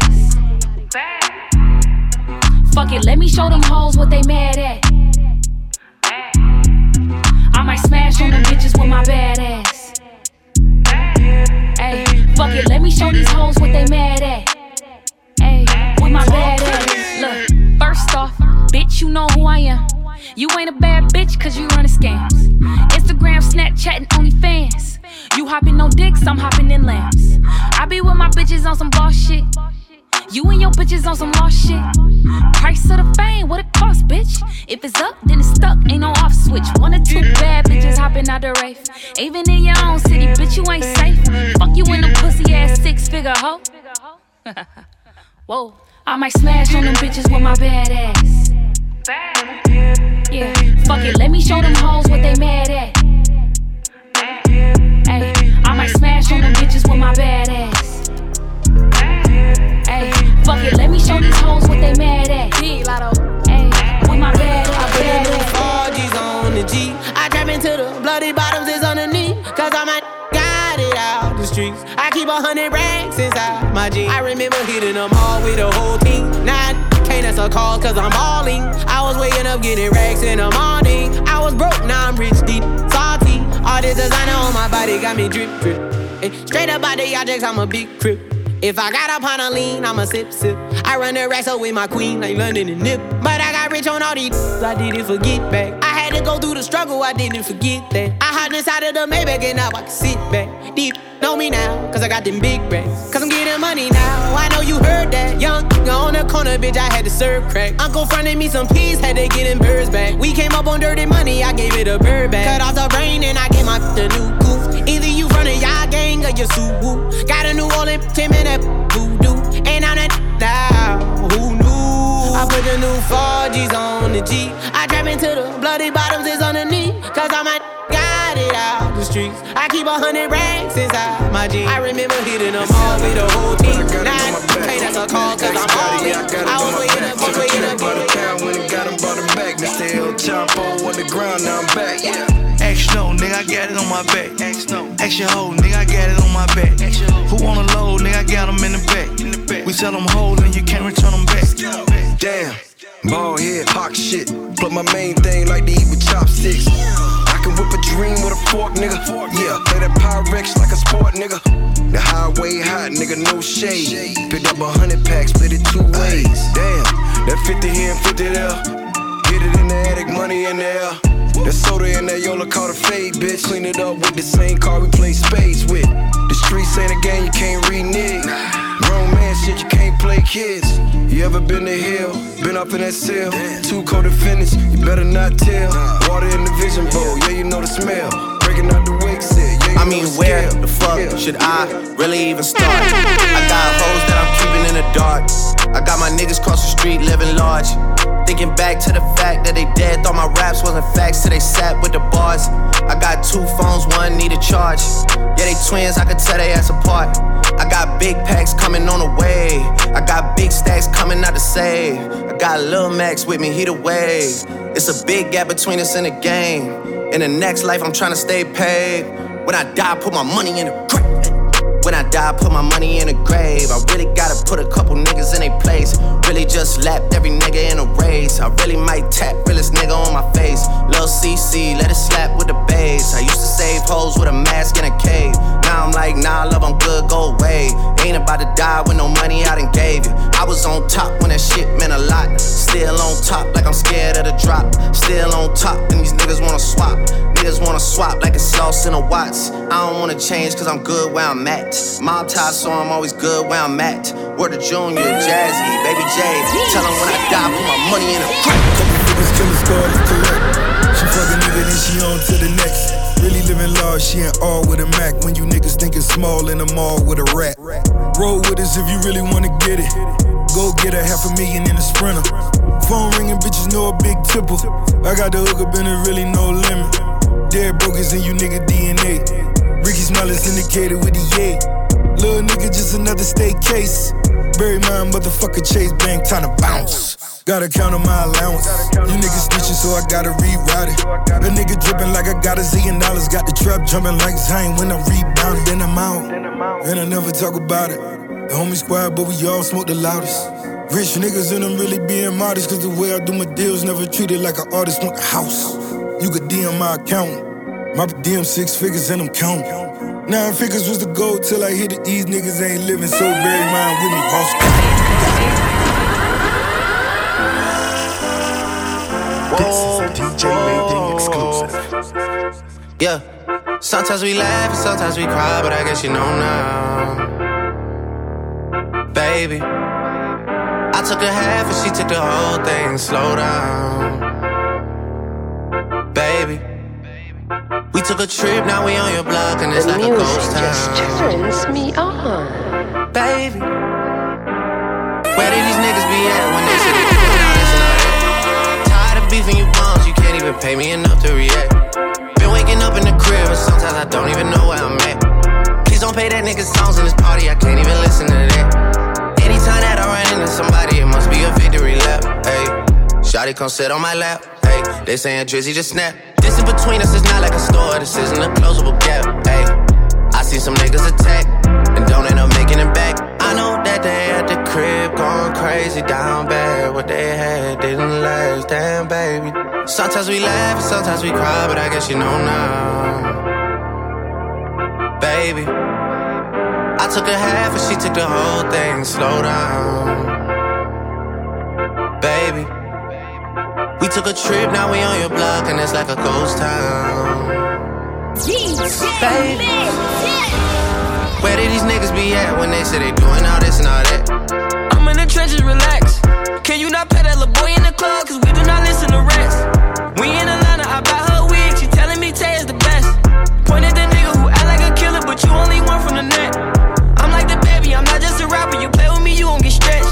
Fuck it, let me show them hoes what they mad at. I might smash on them bitches with my bad ass. Ay, fuck it, let me show these hoes what they mad at. Ay, with my bad ass. Look, first off, bitch, you know who I am. You ain't a bad bitch cause you running scams. Instagram, Snapchat, and OnlyFans. You hopping on dicks, I'm hopping in lambs. I be with my bitches on some boss shit. You and your bitches on some lost shit. Price of the fame, what it cost, bitch? If it's up, then it's stuck, ain't no off switch. 1 or 2 bad bitches hopping out the Wraith. Even in your own city, bitch, you ain't safe. Fuck you in them pussy ass 6-figure hoe. Whoa, I might smash on them bitches with my bad ass. Yeah, fuck it, let me show them hoes what they mad at. Ay, I might smash on them bitches with my bad ass. Ay, fuck it, let me show these hoes what they mad at. Ay, with my bad ass. I put the new 4G's on the G. I trap into the bloody bottoms is underneath. Cause I might got it out the streets. I keep 100 racks inside my jeans. I remember hitting them all with the whole team. Now can't answer calls cause I'm balling. I was waking up getting racks in the morning. I was broke, now I'm rich, deep, salty. All this designer on my body got me drip, drip. Hey, straight up out the objects, I'm a big crip. If I got up on a lean, I'ma sip, sip. I run the racks up with my queen like London and Nip. But I got rich on all these, I didn't forget back. I had to go through the struggle, I didn't forget that. I hopped inside of the Maybach and now I can sit back. Deep, know me now, cause I got them big racks. Cause I'm getting money now, I know you heard that. Young on the corner, bitch, I had to serve crack. Uncle fronted me some peas, had to get them birds back. We came up on dirty money, I gave it a bird back. Cut off the brain and I gave my the new goof. Either you from the y'all gang or you Suwu. Got a New Orleans Tim and that voodoo. And I'm that now, who knew? I put the new 4G's on the G. I trap into the bloody bottoms is underneath. Cause I might got it out the streets. I keep 100 racks inside my jeans. I remember hitting them all with the whole team. Now I can't answer call cause I'm all in. I was waking up, bought a cow when it got him, brought him back. Mr. El Chapo on the ground, now I'm back, yeah. Ask no, nigga, I got it on my back. Ask your hoe, nigga, I got it on my back. Who on the low, nigga, I got them in the back. We sell them whole and you can't return them back. Damn, bald head, hawk shit. Put my main thing like to eat with chopsticks. I can whip a dream with a fork, nigga. Yeah, play that Pyrex like a sport, nigga. The highway hot, nigga, no shade. Picked up 100 packs, split it 2 ways. Damn, that 50 here and 50 there. Get it in the attic, money in the air. That soda in that Yola caught a fade, bitch. Clean it up with the same car we play spades with. The streets ain't a game you can't renege. Grown man shit, you can't play kids. You ever been to hell? Been up in that cell? 2 co-defendants, you better not tell. Water in the vision bowl, yeah, you know the smell. Breaking out the wake set, yeah, you I mean, where the fuck should I really even start? I got hoes that I'm keeping in the dark. I got my niggas cross the street living large. Thinking back to the fact that they dead, thought my raps wasn't facts till they sat with the bars. I got 2 phones, one need a charge. Yeah, they twins, I could tell they ass apart. I got big packs coming on the way. I got big stacks coming out to save. I got Lil Max with me, he the wave. It's a big gap between us in the game. In the next life, I'm tryna stay paid. When I die, put my money in the grave. When I die, put my money in the grave. I really gotta put a couple niggas in their place. Really just lapped every nigga in a race. I really might tap realest nigga on my face. Lil CC, let it slap with the bass. I used to save hoes with a mask in a cave. Now I'm like, nah, love, I'm good, go away. Ain't about to die with no money I done gave you. I was on top when that shit meant a lot. Still on top like I'm scared of the drop. Still on top and these niggas wanna swap. Niggas wanna swap like it's sauce in a Watts. I don't wanna change cause I'm good where I'm at. Mob tie, so I'm always good where I'm at. Word to Junior, Jazzy, Baby J. Tell them when I die, put my money in a crack. Couple niggas kill the score, that's collect. She fuck a nigga, then she in all with a Mac. When you niggas thinking small in the mall with a rat. Roll with us if you really wanna get it. Go get a $500,000 in a Sprinter. Phone ringing, bitches know a big tipple. I got the hook up and there really no limit. Dead brokers in you nigga DNA. Ricky Smiley's indicated with the yay. Little nigga just another state case. Bury my motherfucker Chase Bank, time to bounce. Gotta count on my allowance. You niggas snitching, so I gotta reroute it. A nigga dripping like I got $1 zillion. Got the trap jumping like Zayn when I'm rebounding. Then I'm out, and I never talk about it. The homie squad, but we all smoke the loudest. Rich niggas and I'm really being modest. Cause the way I do my deals never treated like an artist want a house. You could DM my account. My DM 6 figures and I'm counting. 9 figures was the goal till I hit it. These niggas ain't living, so bury mine with me, boss. This is a DJ Mayday exclusive. Yeah, sometimes we laugh and sometimes we cry, but I guess you know now. Baby, I took a half and she took the whole thing. Slow down. Baby, we took a trip, now we on your block and it's like a ghost town. The music just turns me on. Baby, where did these niggas be at when they say they doing all this and all that? Tired of beefing you bums, you can't even pay me enough to react. Been waking up in the crib and sometimes I don't even know where I'm at. Please don't play that nigga songs in this party, I can't even listen to that. Anytime that I run into somebody, it must be a victory lap. Hey, shawty come sit on my lap. Hey, they saying Drizzy just snap. This in between us is not like a store, this isn't a closable gap. Hey, I see some niggas attack and don't end up making it back. I know that they at the crib going crazy down bad. What they had didn't last, damn baby. Sometimes we laugh and sometimes we cry, but I guess you know now. Baby, I took a half and she took the whole thing. Slow down. Baby, we took a trip, now we on your block and it's like a ghost town. Baby, where did these niggas be at when they say they doing all this and all that? I'm in the trenches, relax. Can you not pay that little boy in the club? Cause we do not listen to rest. We in Atlanta, I buy her wig, she telling me Tay is the best. Point at the nigga who act like a killer, but you only one from the net. I'm like the baby, I'm not just a rapper. You play with me, you gon' get stretched.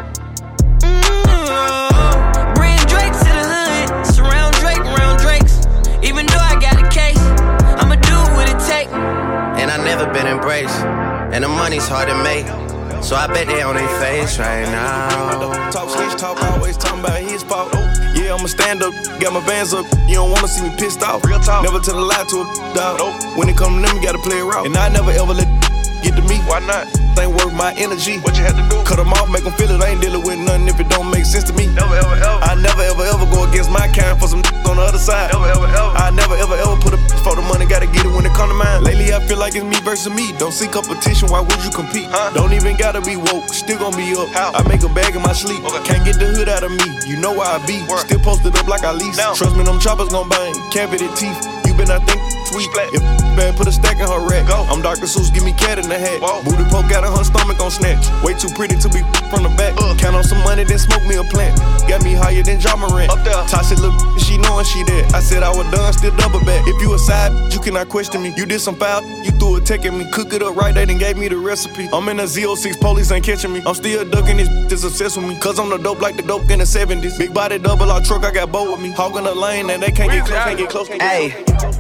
Bring Drake to the hood, surround Drake around Drakes. Even though I got a case, I'ma do what it take. And I never been embraced, and the money's hard to make. So I bet they on their face right now. Talk switch, talk always talking about his fault. Yeah, I'ma stand up, got my bands up. You don't wanna see me pissed off. Real talk. Never tell a lie to a dog. Nope. When it come to them, you gotta play it raw. And I never ever let get to me. Why not? Ain't worth my energy. What you had to do? Cut them off, make them feel it. I ain't dealing with nothing if it don't make sense to me. Never ever ever. I never ever ever go against my kind for some on the other side. Never ever ever. I never ever ever put a for the money, gotta get it when it come to mine. Lately I feel like it's me versus me. Don't seek competition, why would you compete? Don't even gotta be woke, still gon' be up. How? I make a bag in my sleep. Okay. Can't get the hood out of me, you know where I be. Work. Still posted up like I lease. Now. Trust me, them choppers gon' bang. Cavity teeth, you been I think sweet. If bad, put a stack in her rack. Go. I'm Dr. Seuss, give me cat in the hat. Whoa. Booty poke out of her stomach on snatch. Way too pretty to be from the back. Count on some money, then smoke me a plant. Got me higher than John Morant. Up there. Tasha look, she knowin' she there. I said I was done, still double back. If you a side, you cannot question me. You did some foul, you threw a tech at me. Cook it up right, they done gave me the recipe. I'm in a Z06, police ain't catching me. I'm still ducking this that's obsessed with me. Cause I'm the dope like the dope in the 70s. Big body double R truck, I got both with me. Hogging the lane and they can't get close, can't get close. Hey,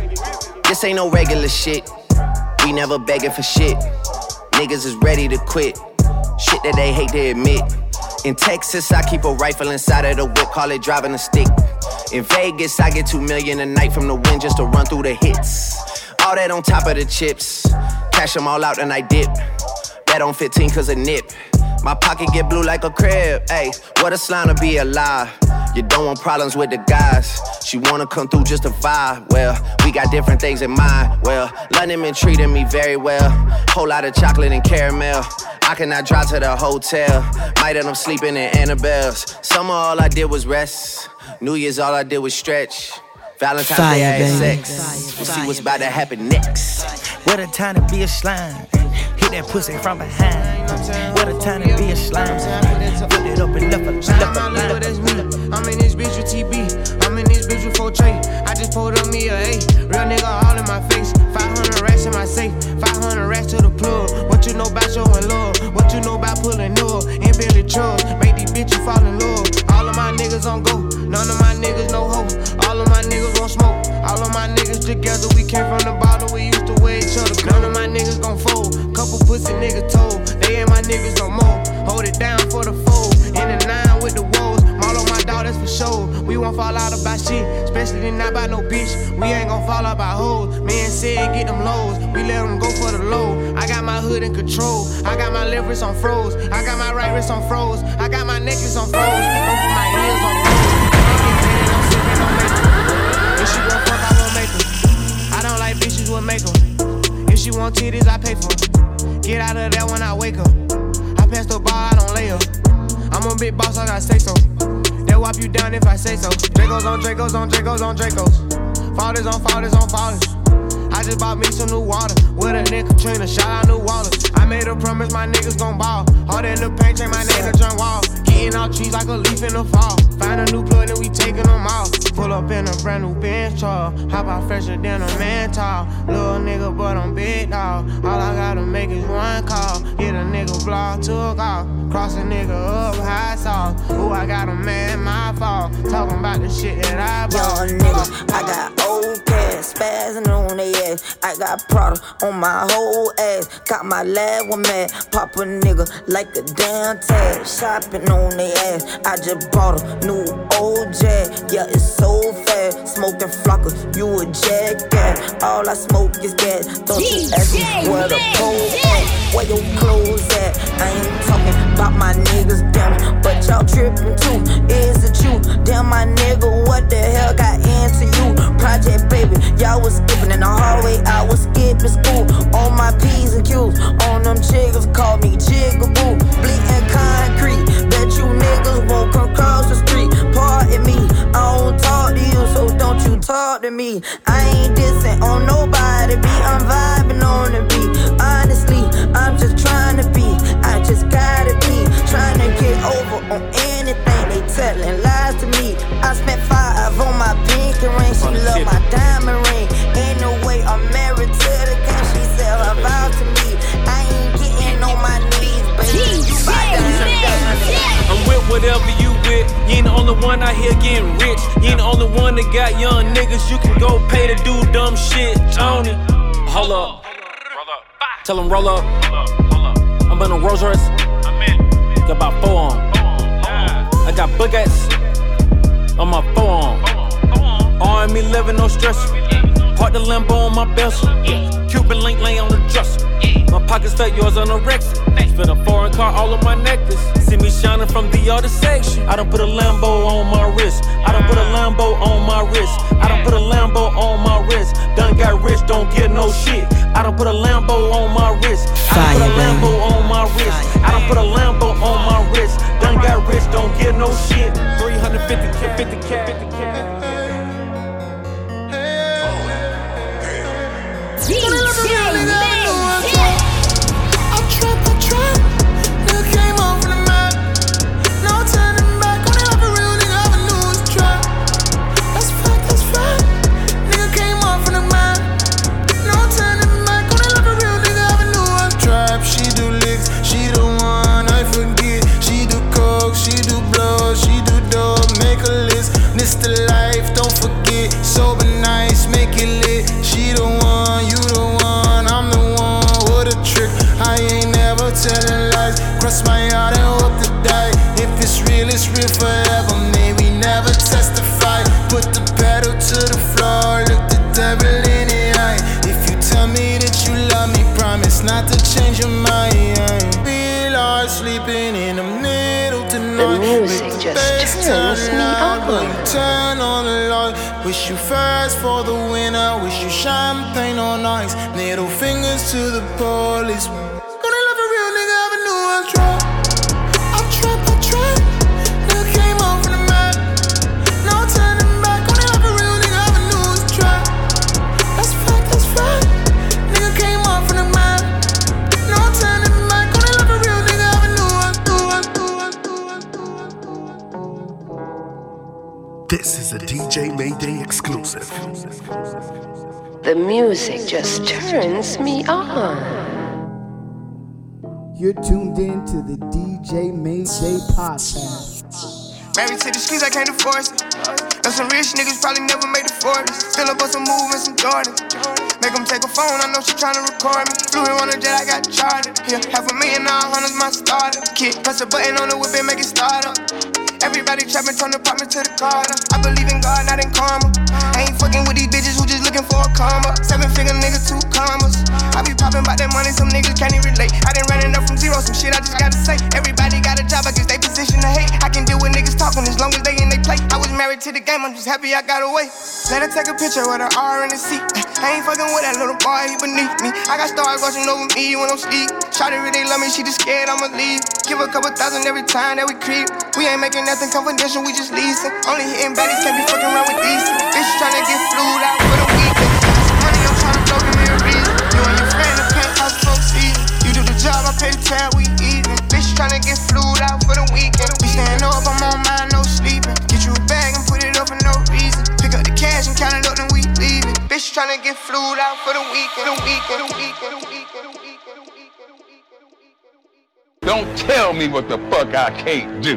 this ain't no regular shit. We never begging for shit. Niggas is ready to quit. Shit that they hate to admit. In Texas, I keep a rifle inside of the whip, call it driving a stick. In Vegas, I get $2 million a night from the wind just to run through the hits. All that on top of the chips. Cash them all out and I dip. Bet on 15 cause a nip. My pocket get blue like a crib. Ayy, what a slime to be alive. You don't want problems with the guys. She wanna come through just to vibe. Well, we got different things in mind. Well, London been treating me very well. Whole lot of chocolate and caramel. I cannot drive to the hotel. Might end up sleeping in Annabelle's. Summer all I did was rest. New Year's all I did was stretch. Valentine's Day I had sex. We'll see what's about to happen next. What a time to be a slime. Hit that pussy from behind. What a time to be a slime. Put it up and left a line. That's me. I'm in this bitch with TB. I'm in this bitch with 4 Trey. I just pulled up me a A. Real nigga all in my face. 5 500 racks in my safe, 500 racks to the plug. What you know about showing love? What you know about pulling up in Bentley trucks? Make these bitches fall in love. All of my niggas on go, none of my niggas no hoe. All of my niggas won't smoke. All of my niggas together, we came from the bottom, we used to wear each other. None of my niggas gon' fold. Couple pussy niggas told, they ain't my niggas no more. Hold it down for the fold, in the 9 with the woes. All of my dog, that's for sure. We won't fall out about shit, especially not by no bitch. We ain't gon' fall out by hoes. Me and Sid get them lows, we let them go for the low. I got my hood in control, I got my left wrist on froze. I got my right wrist on froze, I got my necklace on froze. Both of my ears on froze. I'm sipping on makeup. If she gon' fuck, I won't make her. I don't like bitches with makeup. If she want titties, I pay for her. Get out of there when I wake up. I pass the bar, I don't lay up. I'm a big boss, I gotta say so. They'll whop you down if I say so. Dracos on Dracos on Dracos on Dracos. Fathers on fathers on fathers. I just bought me some new water. With a nigga Katrina, shout out New Wallace. I made a promise my niggas gon' ball. Hard in the paint, change my name to John Wall. Getting out trees like a leaf in the fall. Find a new plug and we taking them off. Pull up in a brand new Benz truck. Hop out fresher than a man tall. Little nigga, but I'm big dog. All I gotta make is one call. Hit a nigga block, took off. Cross a nigga up, high sauce. Ooh, I got a man, my fault. Talking about the shit that I bought. Young nigga, I got old cash, spazzing on they ass. I got Prada on my whole ass. Got my lab one mad. Pop a nigga like a damn tag. Shopping on they ass. I just bought a new old Jag. Yeah, it's so fast. Smoking flocker, you a jackass. All I smoke is gas. Don't you ask me where the pole at. Where your clothes at? I ain't talking about my niggas, damn. But y'all tripping too. Is it you? Damn, my nigga, what the hell got into you? Project baby, y'all was skipping in the hallway. I was skipping school. On my P's and Q's. On them chiggers, call me Jigaboo. Bleeding concrete. Bet you niggas won't come across the street. Pardon me, I don't talk to you, so don't you talk to me. I ain't dissing on nobody, I'm vibing on the beat. Honestly, I'm just trying to be. I just gotta be trying to get over on anything they telling lies to me. I spent 5 on my pink ring. She love my diamond ring. Ain't no way I'm married to the king. She said her vow to me. I ain't getting on my knees, baby. I'm with whatever you with. You ain't the only one out here getting rich. You ain't the only one that got young niggas you can go pay to do dumb shit. Tony, hold up. Tell him roll up. I'm in a Rolls Royce. Got about 4 on. I got buckets on my forearm. Army living, no stress. Park the Lambo on my best. Cuban link lay on the dresser. My pockets fat, yours on the Rex. Spin a foreign car all on my necklace. See me shining from the other section. I don't put a Lambo on my wrist. I don't put a Lambo on my wrist. I don't put a Lambo on my wrist. Done got rich, don't get no shit. I don't put a Lambo on my wrist. I don't put a Lambo on my wrist. I don't put a Lambo on my wrist. Done got rich, don't get no shit. 350K, 50K. This the life, don't forget. Sober nights, make it lit. She the one, you the one, I'm the one. What a trick, I ain't never telling lies. Cross my heart and hope to die. If it's real forever. Maybe never testify. Put the pedal to the floor, look the devil in the eye. If you tell me that you love me, promise not to change your mind. We are sleeping in the middle tonight. The music just turns me on. Turn on the light. Wish you fast for the winner. Wish you champagne on ice. Middle fingers to the police. Gonna love a real nigga, I knew I was drunk. I tried. Nigga came off in the map. No turning back. Gonna love a real nigga, I knew I was drunk. That's fact. Nigga came off in the map. No turning back. Gonna love a real nigga, I knew I was This is a DJ Mayday exclusive. The music just turns me on. You're tuned in to the DJ Mayday podcast. Married to the streets, I can't divorce it. Know some rich niggas probably never made the forest. Fill up on some movements and Jordan. Make them take a phone, I know she tryna record me. Flew in on a jet, I got chartered. Yeah, $500,000, $100's my starter. Kid, press a button on the whip and make it start up. Everybody trapping, turn the apartment to the corner. I believe in God, not in karma. I ain't fucking with these bitches who just looking for a karma. 7-figure nigga, 2 commas. I be popping about that money, some niggas can't even relate. I done ran it up from zero, some shit I just gotta say. Everybody got a job, I guess they position to hate. I can deal with niggas talking as long as they in they play. I was married to the game, I'm just happy I got away. Let her take a picture with her R in the seat. I ain't fucking with that little boy, he beneath me. I got stars watching over me when I'm sleep. Shawty really love me, she just scared I'ma leave. Give her a couple thousand every time that we creep. We ain't making nothing confidential, we just leasing. Only hitting baddies, can't be fucking around with decent. Bitch tryna get flued out for the weekend. Got some money, I'm tryna blow, give me a reason. You and your friend, the penthouse folks season. You do the job, I pay the tab, we even. Bitch tryna get flued out for the weekend. We staying up, I'm on mine, no sleeping. Get you a bag and put it up for no reason. Pick up the cash and count it up, then we leaving. Bitch tryna get flued out for the weekend. Don't tell me what the fuck I can't do.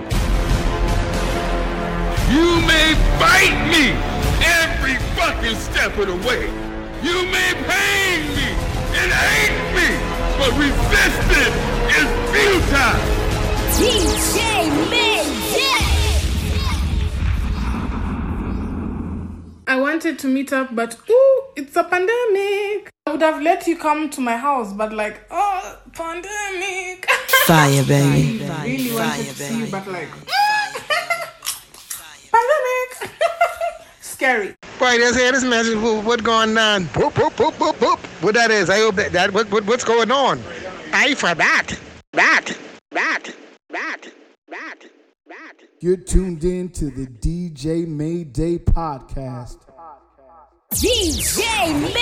You may fight me every fucking step of the way. You may pain me and hate me, but resistance is futile. DJ Mayday. I wanted to meet up, but ooh, it's a pandemic. I would have let you come to my house, but like, oh, pandemic. Fire, baby. Really wanted to see you, but like, pandemic. Scary. Boy, just hear this message. What's going on? Boop, boop, boop, boop, boop. What that is? I hope that what's going on? I forgot. That. You're tuned in to the DJ Mayday podcast. DJ Mayday.